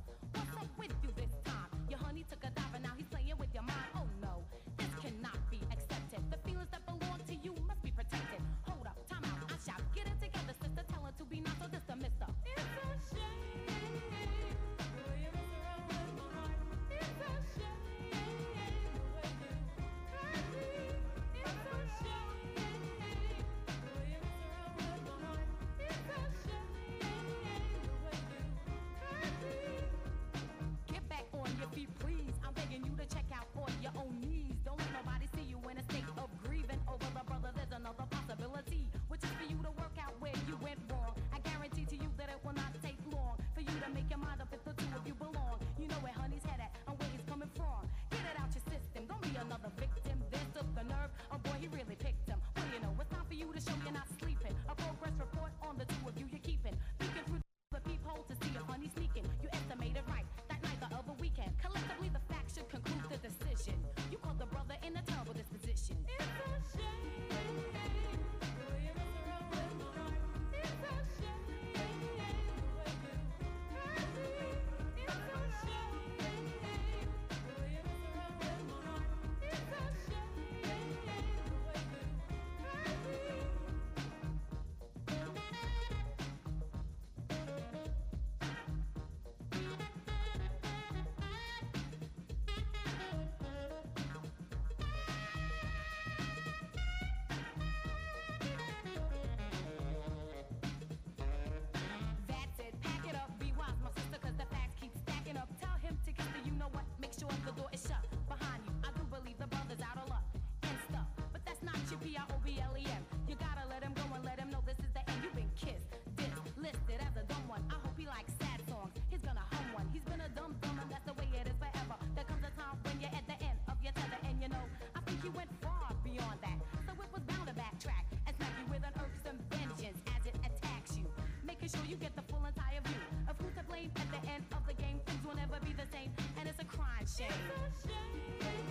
Took a dive and now he's playing with your mind. Oh no, this cannot be sure you get the full entire view of who's to blame at the end of the game. Things will never be the same, and it's a crime shame. It's a shame.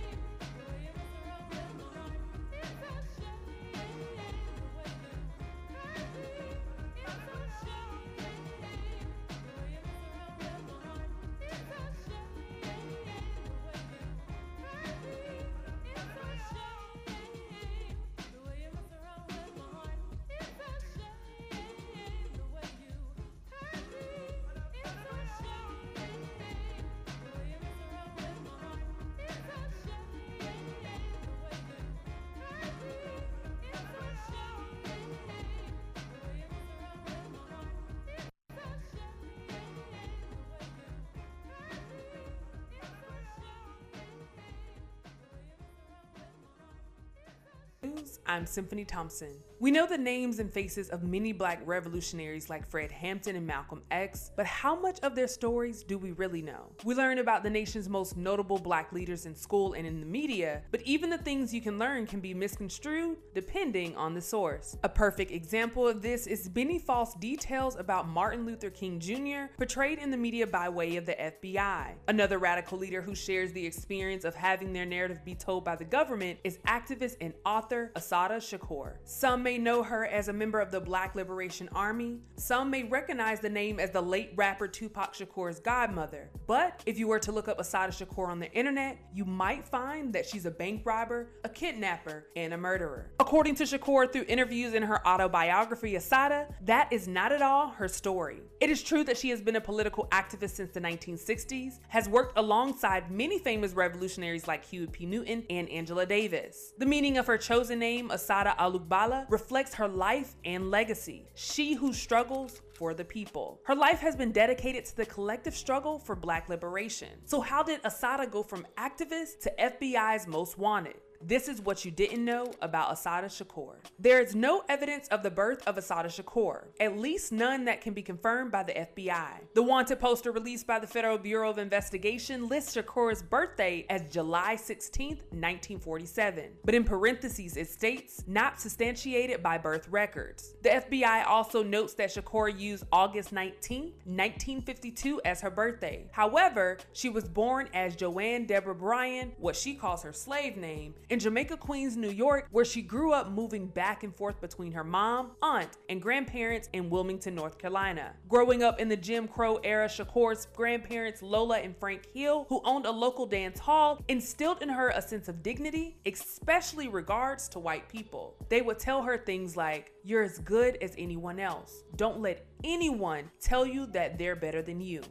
I'm Symphony Thompson. We know the names and faces of many black revolutionaries like Fred Hampton and Malcolm X, but how much of their stories do we really know? We learn about the nation's most notable black leaders in school and in the media, but even the things you can learn can be misconstrued depending on the source. A perfect example of this is many false details about Martin Luther King Junior portrayed in the media by way of the F B I. Another radical leader who shares the experience of having their narrative be told by the government is activist and author Assata Shakur. Some may know her as a member of the Black Liberation Army. Some may recognize the name as the late rapper Tupac Shakur's godmother. But if you were to look up Assata Shakur on the internet, you might find that she's a bank robber, a kidnapper, and a murderer. According to Shakur through interviews in her autobiography Assata, that is not at all her story. It is true that she has been a political activist since the nineteen sixties, has worked alongside many famous revolutionaries like Huey P. Newton and Angela Davis. The meaning of her chosen name, Assata Alukbala, reflects her life and legacy. She who struggles for the people. Her life has been dedicated to the collective struggle for Black liberation. So how did Assata go from activist to F B I's most wanted? This is what you didn't know about Assata Shakur. There is no evidence of the birth of Assata Shakur, at least none that can be confirmed by the F B I. The wanted poster released by the Federal Bureau of Investigation lists Shakur's birthday as July sixteenth, nineteen forty-seven, but in parentheses it states, not substantiated by birth records. The F B I also notes that Shakur used August nineteenth, nineteen fifty-two as her birthday. However, she was born as Joanne Deborah Bryan, what she calls her slave name, in Jamaica, Queens, New York, where she grew up moving back and forth between her mom, aunt, and grandparents in Wilmington, North Carolina. Growing up in the Jim Crow era, Shakur's grandparents, Lola and Frank Hill, who owned a local dance hall, instilled in her a sense of dignity, especially regards to white people. They would tell her things like, "You're as good as anyone else. Don't let anyone tell you that they're better than you."